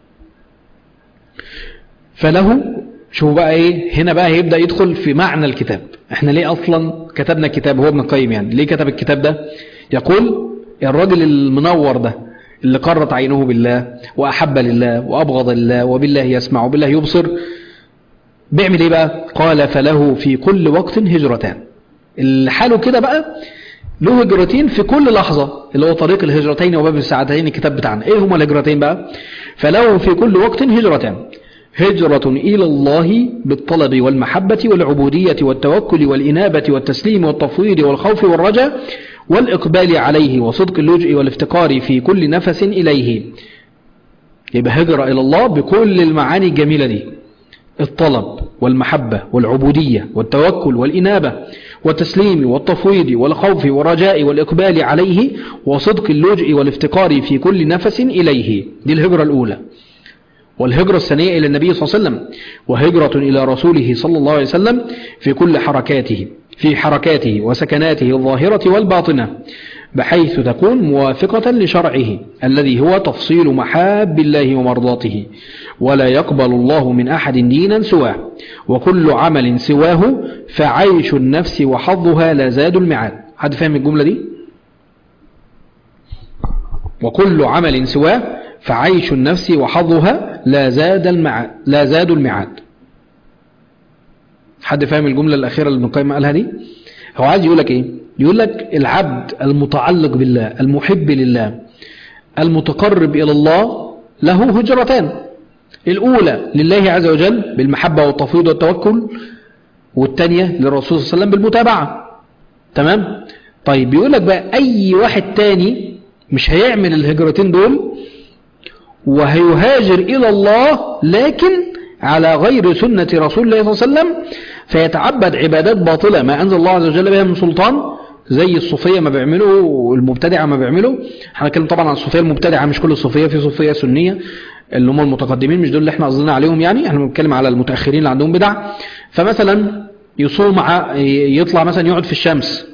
فله شو بقى ايه هنا بقى هيبدأ يدخل في معنى الكتاب. احنا ليه اصلا كتبنا كتاب؟ هو ابن القيم يعني ليه كتب الكتاب ده؟ يقول الراجل المنور ده اللي قرت عينه بالله وأحب لله وأبغض لله وبالله يسمع وبالله يبصر، بيعمل ايه بقى؟ قال فله في كل وقت هجرتان. الحاله كده بقى له هجرتين في كل لحظة، اللي هو طريق الهجرتين وباب السعادتين الكتاب بتاعنا. ايه هما الهجرتين بقى؟ فله في كل وقت هجرتان: هجرة إلى الله بالطلب والمحبة والعبودية والتوكل والإنابة والتسليم والتفويض والخوف والرجاء والإقبال عليه وصدق اللجء والافتقار في كل نفس إليه. يبقى هجرة إلى الله بكل المعاني الجميلة دي: الطلب والمحبة والعبودية والتوكل والإنابة والتسليم والتفويض والخوف والرجاء والإقبال عليه وصدق اللجء والافتقار في كل نفس إليه. دي الهجرة الأولى. والهجرة الثانية إلى النبي صلى الله عليه وسلم: وهجرة إلى رسوله صلى الله عليه وسلم في كل حركاته وسكناته الظاهرة والباطنة، بحيث تكون موافقة لشرعه الذي هو تفصيل محاب الله ومرضاته، ولا يقبل الله من أحد دينا سواه، وكل عمل سواه فعيش النفس وحظها لا زاد المعاد. حد فاهم الجملة دي؟ وكل عمل سواه فعيش النفس وحظها لا زاد المعاد. حد فاهم الجملة الأخيرة اللي ابن القيم قالها دي؟ هو عايز يقول لك ايه؟ يقول لك العبد المتعلق بالله المحب لله المتقرب إلى الله له هجرتان: الأولى لله عز وجل بالمحبة والتفويض والتوكل، والثانية للرسول صلى الله عليه وسلم بالمتابعة. تمام؟ طيب بيقول لك بقى أي واحد تاني مش هيعمل الهجرتين دول وهيهاجر إلى الله لكن على غير سنة رسول الله صلى الله عليه وسلم، فيتعبد عبادات باطلة ما أنزل الله عز وجل بها من سلطان، زي الصوفية ما بيعملوا والمبتدعة ما بيعملوا. احنا كلام طبعا عن الصوفية المبتدعة، مش كل الصوفية، في صوفية سنية اللي هم المتقدمين، مش دول اللي احنا قصدنا عليهم يعني، احنا بنتكلم على المتأخرين اللي عندهم بدع. فمثلا يصوم يطلع مثلا يقعد في الشمس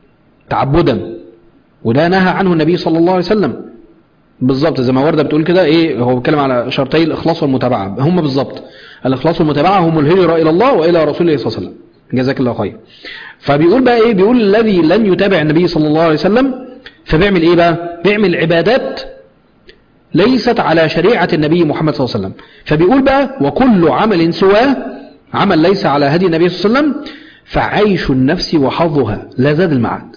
تعبدا، وده نهى عنه النبي صلى الله عليه وسلم بالظبط، زي ما وردة بتقول كده. ايه هو بيتكلم على شرطي الإخلاص والمتابعة، هم بالظبط الإخلاص والمتابعة هم الهجرة إلى الله وإلى رسول الله صلى الله عليه وسلم. جزاك الله خير. فبيقول بقى ايه؟ بيقول الذي لن يتابع النبي صلى الله عليه وسلم فبيعمل ايه بقى؟ بيعمل عبادات ليست على شريعة النبي محمد صلى الله عليه وسلم. فبيقول بقى وكل عمل سواه، عمل ليس على هدي النبي صلى الله عليه وسلم، فعيش النفس وحظها لا زاد المعاد.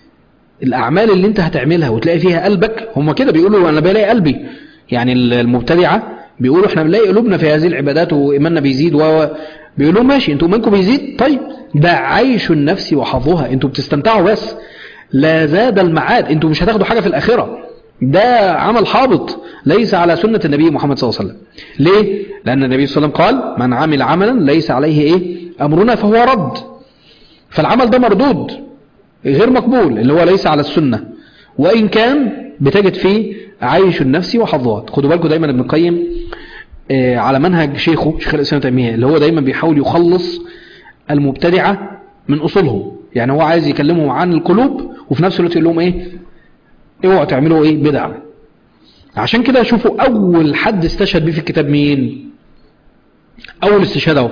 الأعمال اللي انت هتعملها وتلاقي فيها قلبك، هم كده بيقولوا أنا بلاقي قلبي، يعني المبتدعة بيقولوا احنا بنلاقي قلوبنا في هذه العبادات وإيماننا بيزيد، بيقولوا ماشي انتوا إيمانكم بيزيد، طيب ده عيش النفس وحظها، انتوا بتستمتعوا بس، لا زاد المعاد، انتوا مش هتاخدوا حاجة في الآخرة، ده عمل حابط ليس على سنة النبي محمد صلى الله عليه وسلم. ليه؟ لأن النبي صلى الله عليه وسلم قال من عمل عملا ليس عليه ايه أمرنا فهو رد. فالعمل ده مردود غير مقبول اللي هو ليس على السنة، وإن كان بتجد فيه عيش النفس وحظها. خدوا بالكم دايما ابن القيم على منهج شيخه شيخ الإسلام تيمية، اللي هو دايما بيحاول يخلص المبتدعة من أصولهم. يعني هو عايز يكلمهم عن القلوب وفي نفس الوقت يقول لهم ايه؟ اوعوا تعملوا ايه؟ بدع. عشان كده شوفوا اول حد استشهد بيه في الكتاب مين؟ اول استشهاده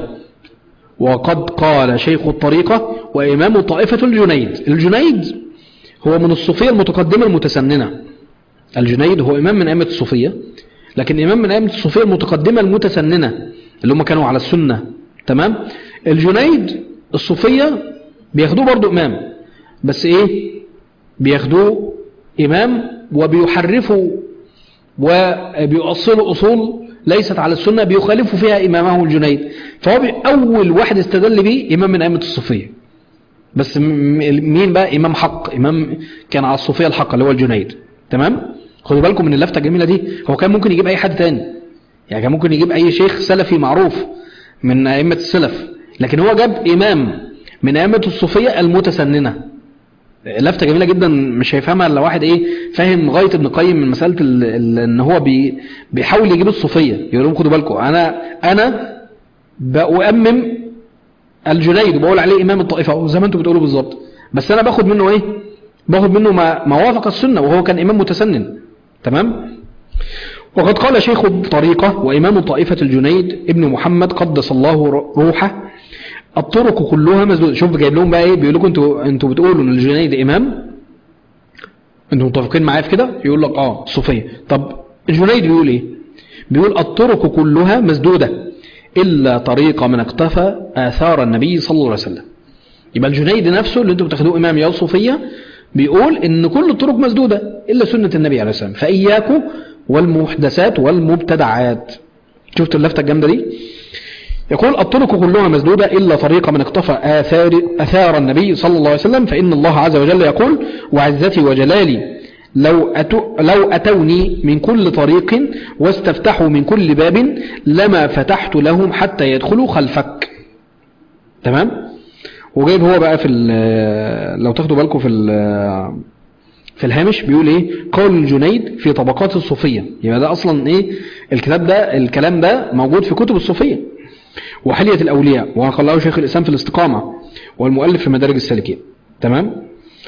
وقد قال شيخ الطريقة وإمام طائفة الجنيد هو من الصوفية المتقدمة المتسننة. الجنيد هو إمام من أئمة الصوفية، لكن إمام من أئمة الصوفية المتقدمة المتسننة اللي هم كانوا على السنة. تمام؟ الجنيد الصوفية بياخدوه برضو إمام، بس إيه؟ بياخدوه إمام وبيحرفوا وبيؤصلوا أصول ليست على السنة، بيخالفوا فيها إمامه الجنيد. فهو أول واحد استدل به إمام من أئمة الصوفية، بس مين بقى؟ إمام حق، إمام كان على الصوفية الحق اللي هو الجنيد. تمام؟ خدوا بالكم من اللفتة الجميلة دي. هو كان ممكن يجيب أي حد تاني، يعني كان ممكن يجيب أي شيخ سلفي معروف من أئمة السلف، لكن هو جاب إمام من أئمة الصوفية المتسننة لفتة جميلة جدا مش هيفهمها الا واحد ايه فاهم غاية ابن القيم من مسألة ان هو بيحاول يجيب الصوفية. يقول لهم خدوا بالكم انا بأمم الجنيد وبقول عليه امام الطائفة زي ما انتم بتقولوا بالظبط، بس انا باخد منه ايه؟ باخد منه ما وافق السنة، وهو كان امام متسنن. تمام. وقد قال شيخ الطريقة وامام طائفة الجنيد ابن محمد قدس الله روحه الطرق كلها مسدودة. شوف جايب لهم بقى ايه، بيقول لكم انتوا بتقولوا ان الجنيد امام، انتوا متفقين معايا في كده؟ يقول لك الصوفية. طب الجنيد بيقول ايه؟ بيقول الطرق كلها مسدودة الا طريق من اقتفى اثار النبي صلى الله عليه وسلم. يبقى الجنيد نفسه اللي انتوا بتاخدوه امام يا الصوفية بيقول ان كل الطرق مسدودة الا سنة النبي عليه السلام، فاياكم والمحدثات والمبتدعات. شفت اللفتة الجامدة دي؟ يقول الطرق كلها مسدودة إلا طريق من اقتفى أثار النبي صلى الله عليه وسلم، فإن الله عز وجل يقول وعزتي وجلالي لو أتوني من كل طريق واستفتحوا من كل باب لما فتحت لهم حتى يدخلوا خلفك. تمام. وجايب هو بقى في لو تاخدوا بالكم في الهامش بيقول ايه؟ قول الجنيد في طبقات الصوفية. يبقى ده اصلا ايه الكلام ده موجود في كتب الصوفية. وحلية الأولياء وقال له شيخ الإسلام في الاستقامة والمؤلف في مدارج السالكين. تمام.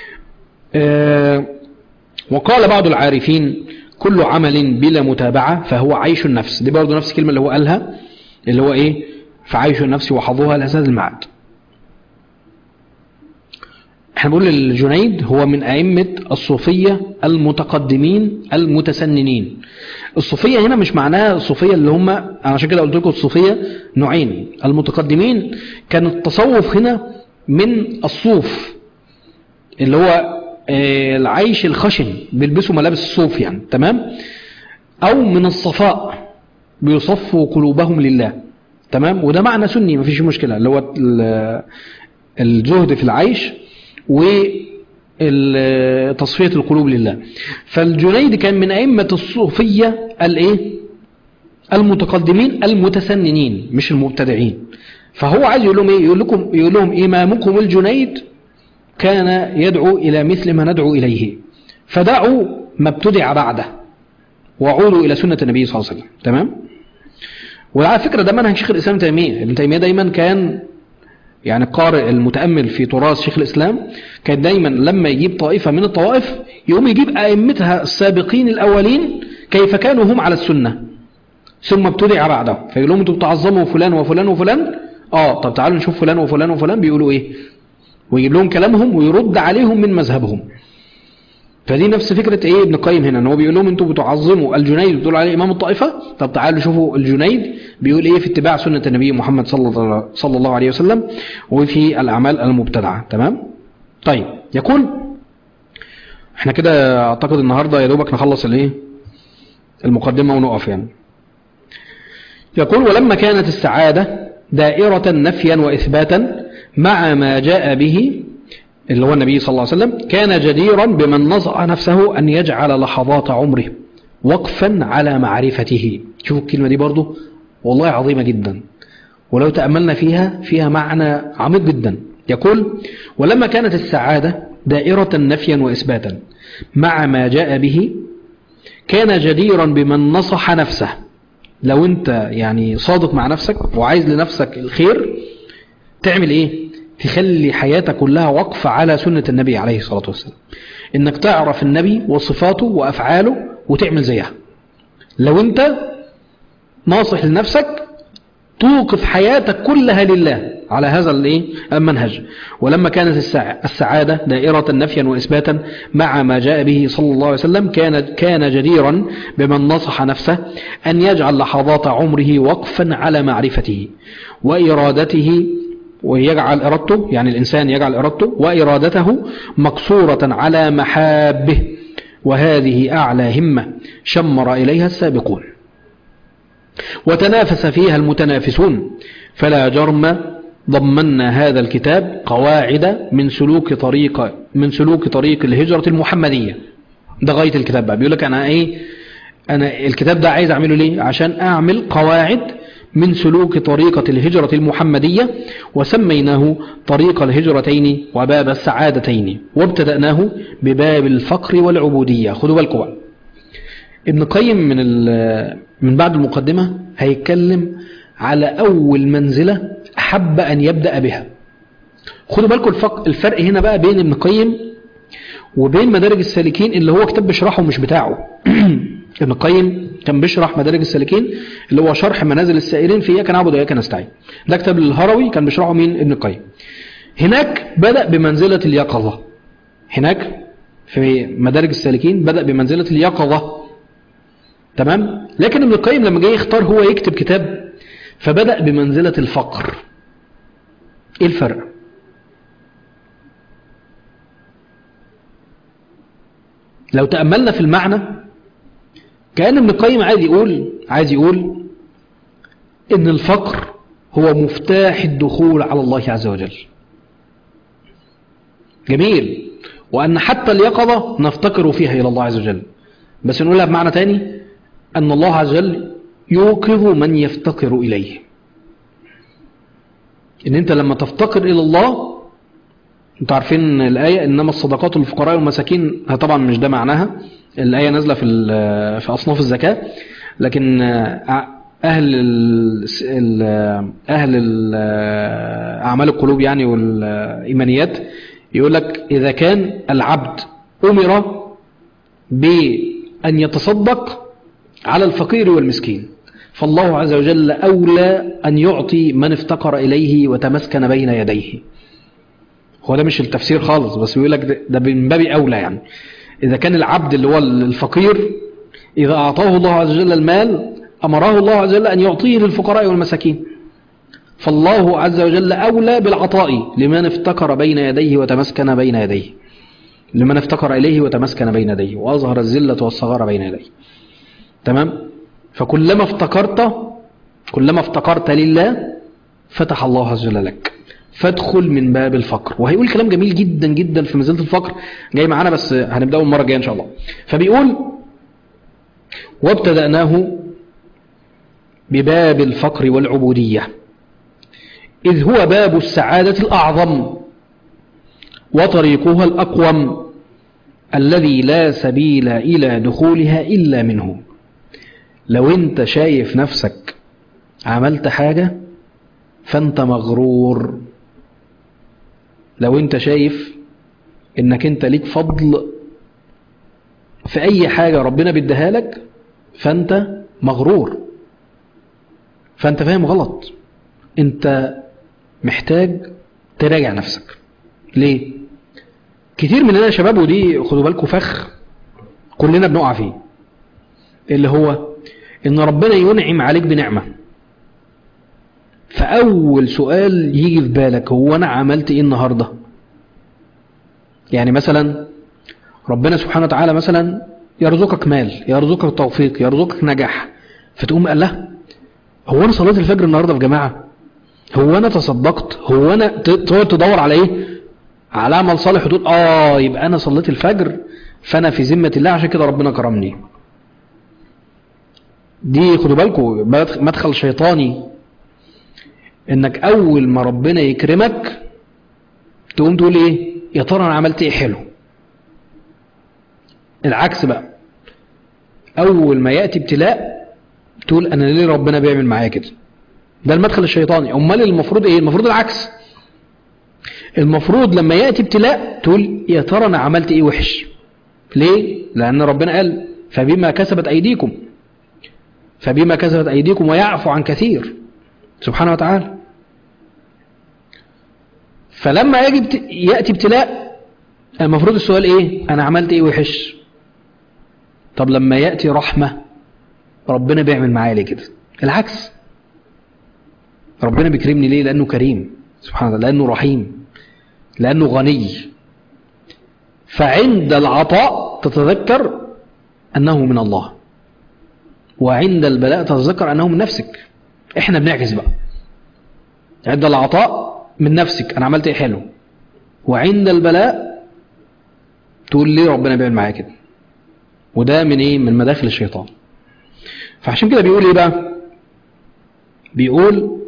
وقال بعض العارفين كل عمل بلا متابعة فهو عيش النفس. دي برضو نفس الكلمة اللي هو قالها، اللي هو ايه؟ فعيش النفس وحظوها لهذا المعاد. احنا بنقول الجنيد هو من أئمة الصوفية المتقدمين المتسننين. الصوفية هنا مش معناها الصوفية اللي هم، أنا عشان كده قلت لكم الصوفية نوعين. المتقدمين كان التصوف هنا من الصوف اللي هو العيش الخشن، بيلبسوا ملابس الصوف يعني. تمام. أو من الصفاء، بيصفوا قلوبهم لله. تمام. وده معنى سني مفيش مشكلة، اللي هو الزهد في العيش وتصفية القلوب لله. فالجنيد كان من أئمة الصوفية المتقدمين المتسننين مش المبتدعين. فهو عايز يقول لهم ايه؟ يقول لهم إمامكم الجنيد كان يدعو إلى مثل ما ندعو إليه، فدعوا ما ابتدع بعده وعودوا إلى سنة النبي صلى الله عليه وسلم. تمام. وعلى فكرة ده منهج شيخ الإسلام ابن تيمية دايما كان يعني القارئ المتأمل في تراث شيخ الإسلام كان دايما لما يجيب طائفة من الطوائف يقوم يجيب أئمتها السابقين الأولين كيف كانوا هم على السنة ثم ابتدع بعده، فيقول لهم انتوا بتعظموا فلان وفلان وفلان. طب تعالوا نشوف فلان وفلان وفلان بيقولوا ايه، ويجيب لهم كلامهم ويرد عليهم من مذهبهم. فدي نفس فكرة ايه ابن القيم هنا، ان هو بيقول لهم انتوا بتعظموا الجنيد وبتقولوا عليه امام الطائفة. طب تعالوا شوفوا الجنيد بيقول ايه في اتباع سنة النبي محمد صلى الله عليه وسلم وفي الاعمال المبتدعة. تمام. طيب يقول احنا كده اعتقد النهاردة يا دوبك نخلص المقدمة ونقف يعني. يقول ولما كانت السعادة دائرة نفيا وإثباتا مع ما جاء به اللي هو النبي صلى الله عليه وسلم، كان جديرا بمن نصح نفسه أن يجعل لحظات عمره وقفا على معرفته. شوفوا الكلمة دي برضو والله عظيمة جدا، ولو تأملنا فيها معنى عميق جدا. يقول ولما كانت السعادة دائرة نفيا وإثباتا مع ما جاء به كان جديرا بمن نصح نفسه. لو انت يعني صادق مع نفسك وعايز لنفسك الخير تعمل ايه؟ تخلي حياتك كلها وقف على سنة النبي عليه الصلاة والسلام، انك تعرف النبي وصفاته وافعاله وتعمل زيها. لو انت ناصح لنفسك توقف حياتك كلها لله على هذا المنهج. ولما كانت السعادة دائرة نفيا وإثباتا مع ما جاء به صلى الله عليه وسلم كان جديرا بمن نصح نفسه أن يجعل لحظات عمره وقفا على معرفته وإرادته، ويجعل إرادته يعني الإنسان يجعل إرادته وإرادته مقصورة على محابه، وهذه أعلى همة شمر إليها السابقون وتنافس فيها المتنافسون. فلا جرم ضمننا هذا الكتاب قواعد من سلوك طريق الهجرة المحمدية. ده غاية الكتاب بقى. بيقول لك أنا الكتاب ده عايز أعمله ليه؟ عشان أعمل قواعد من سلوك طريقة الهجرة المحمدية، وسميناه طريق الهجرتين وباب السعادتين، وابتدأناه بباب الفقر والعبودية. خدوا بالكم بقى، ابن قيم من بعد المقدمة هيتكلم على أول منزلة أحب أن يبدأ بها. خدوا بالكم الفرق هنا بقى بين ابن قيم وبين مدارج السالكين اللي هو كتاب بيشرحه مش بتاعه. ابن القيم كان بيشرح مدارج السالكين اللي هو شرح منازل السائرين في إياك نعبد وإياك نستعين، ده كتاب الهروي كان بيشرحه مين؟ ابن القيم. هناك بدأ بمنزلة اليقظة، هناك في مدارج السالكين بدأ بمنزلة اليقظة، تمام. لكن ابن القيم لما جاي يختار هو يكتب كتاب فبدأ بمنزلة الفقر. ايه الفرق؟ لو تأملنا في المعنى كأن ابن القيم عايز يقول ان الفقر هو مفتاح الدخول على الله عز وجل. جميل. وأن حتى اليقظة نفتقر فيها إلى الله عز وجل، بس نقولها بمعنى تاني، أن الله عز وجل يوقظ من يفتقر إليه. إن أنت لما تفتقر إلى الله، أنتوا عارفين الآية إنما الصدقات للفقراء والمساكين، طبعا مش ده معناها، الآية نازلة في أصناف الزكاة، لكن أهل أعمال القلوب يعني والإيمانيات يقول لك إذا كان العبد أمر بأن يتصدق على الفقير والمسكين فالله عز وجل أولى أن يعطي من افتقر إليه وتمسكن بين يديه. هو ده مش التفسير خالص، بس بيقول لك ده من باب أولى، يعني إذا كان العبد اللي هو الفقير إذا أعطاه الله عز وجل المال أمره الله عز وجل أن يعطيه للفقراء والمساكين، فالله عز وجل أولى بالعطاء لمن افتقر بين يديه وتمسكن بين يديه، لمن افتقر إليه وتمسكن بين يديه وأظهر الذلة والصغار بين يديه، تمام. فكلما افتقرت لله فتح الله عز وجل لك، فادخل من باب الفقر. وهيقول كلام جميل جدا جدا في منزلة الفقر جاي معانا، بس هنبدأه المرة الجاية إن شاء الله. فبيقول وابتدأناه بباب الفقر والعبودية إذ هو باب السعادة الأعظم وطريقها الأقوم الذي لا سبيل إلى دخولها إلا منه. لو أنت شايف نفسك عملت حاجة فأنت مغرور، لو أنت شايف إنك أنت ليك فضل في أي حاجة ربنا بيديها لك فأنت مغرور، فأنت فاهم غلط. أنت محتاج تراجع نفسك. ليه؟ كتير مننا يا شباب، ودي خدوا بالكم فخ كلنا بنقع فيه، اللي هو إن ربنا ينعم عليك بنعمة، فأول سؤال يجي في بالك هو أنا عملت إيه النهاردة؟ يعني مثلا ربنا سبحانه وتعالى مثلا يرزقك مال، يرزقك توفيق، يرزقك نجاح، فتقوم قال له هو أنا صليت الفجر النهاردة في جماعة؟ هو أنا تصدقت؟ هو أنا تقعد تدور على إيه؟ على عمل صالح وتقول يبقى أنا صليت الفجر فأنا في ذمة الله عشان كده ربنا كرمني. دي خدوا بالكم مدخل شيطاني، إنك أول ما ربنا يكرمك تقوم تقول إيه؟ يا ترى أنا عملت إيه حلو؟ العكس بقى، أول ما يأتي ابتلاء تقول أنا ليه ربنا بيعمل معايا كده؟ ده المدخل الشيطاني. أمال المفروض إيه؟ المفروض العكس، المفروض لما يأتي ابتلاء تقول يا ترى أنا عملت إيه وحش؟ ليه؟ لأن ربنا قال فبما كسبت أيديكم، فبما كسبت أيديكم ويعفو عن كثير سبحانه وتعالى. فلما يأتي ابتلاء المفروض السؤال إيه؟ أنا عملت إيه وحش؟ طب لما يأتي رحمة ربنا بيعمل معايا ليه كده؟ العكس، ربنا بيكرمني ليه؟ لأنه كريم سبحانه وتعالى، لأنه رحيم، لأنه غني. فعند العطاء تتذكر أنه من الله، وعند البلاء تتذكر أنه من نفسك. إحنا بنعكس بقى، عند العطاء من نفسك أنا عملت إيه حلو، وعند البلاء تقول ليه ربنا بيعمل معايا كده. وده من إيه؟ من مداخل الشيطان. فعشان كده بيقول إيه بقى؟ بيقول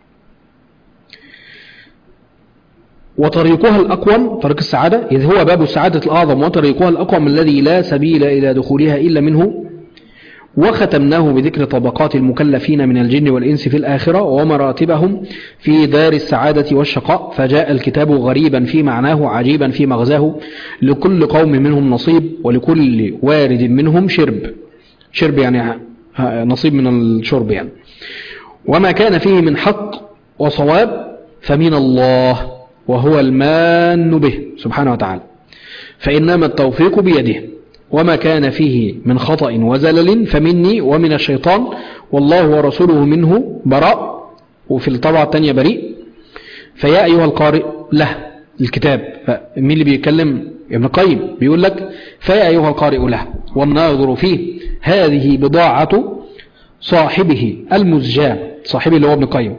وطريقها الأقوم، طريق السعادة إذ هو باب السعادة الأعظم وطريقها الأقوم الذي لا سبيل إلى دخولها إلا منه، وختمناه بذكر طبقات المكلفين من الجن والإنس في الآخرة ومراتبهم في دار السعادة والشقاء، فجاء الكتاب غريبا في معناه عجيبا في مغزاه، لكل قوم منهم نصيب ولكل وارد منهم شرب يعني نصيب من الشرب يعني، وما كان فيه من حق وصواب فمن الله وهو المان به سبحانه وتعالى، فإنما التوفيق بيده، وما كان فيه من خطأ وزلل فمني ومن الشيطان، والله ورسوله منه براء، وفي الطبعة الثانية بريء. فيا أيها القارئ له الكتاب، مين اللي بيتكلم؟ ابن القيم بيقول لك فيا أيها القارئ له والناظر فيه، هذه بضاعة صاحبه المزجاة، صاحبه اللي هو ابن القيم،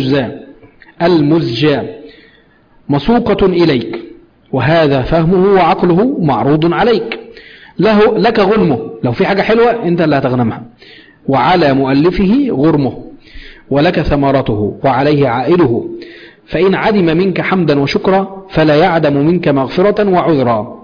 المزجاة مسوقة إليك، وهذا فهمه وعقله معروض عليك، لك غنمه، لو في حاجة حلوة انت اللي هتغنمها، وعلى مؤلفه غرمه، ولك ثمرته وعليه عائله، فإن عدم منك حمدا وشكرا فلا يعدم منك مغفرة وعذرا.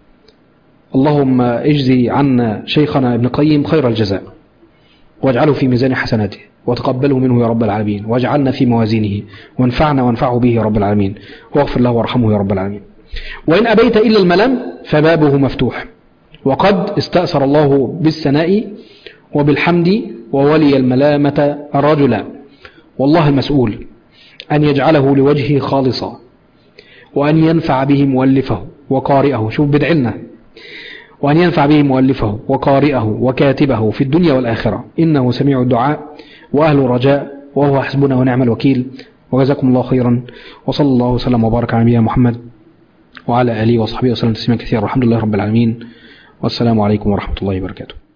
اللهم اجزي عنا شيخنا ابن قيم خير الجزاء، واجعله في ميزان حسناته، وتقبله منه يا رب العالمين، واجعلنا في موازينه، وانفعنا وانفعه به يا رب العالمين، واغفر له وارحمه يا رب العالمين. وإن أبيت إلا الملام فبابه مفتوح، وقد استأثر الله بالثناء وبالحمد وولي الملامة رجلا، والله المسؤول أن يجعله لوجهه خالصا، وأن ينفع به مؤلفه وقارئه، شوف بدعلنا، وأن ينفع به مؤلفه وقارئه وكاتبه في الدنيا والآخرة، إنه سميع الدعاء وأهل رجاء، وهو حسبنا ونعم الوكيل. وجزاكم الله خيرا، وصلى الله وسلم وبارك على نبينا محمد وعلى آله وصحبه وسلم تسليما كثيرا، والحمد لله رب العالمين، والسلام عليكم ورحمة الله وبركاته.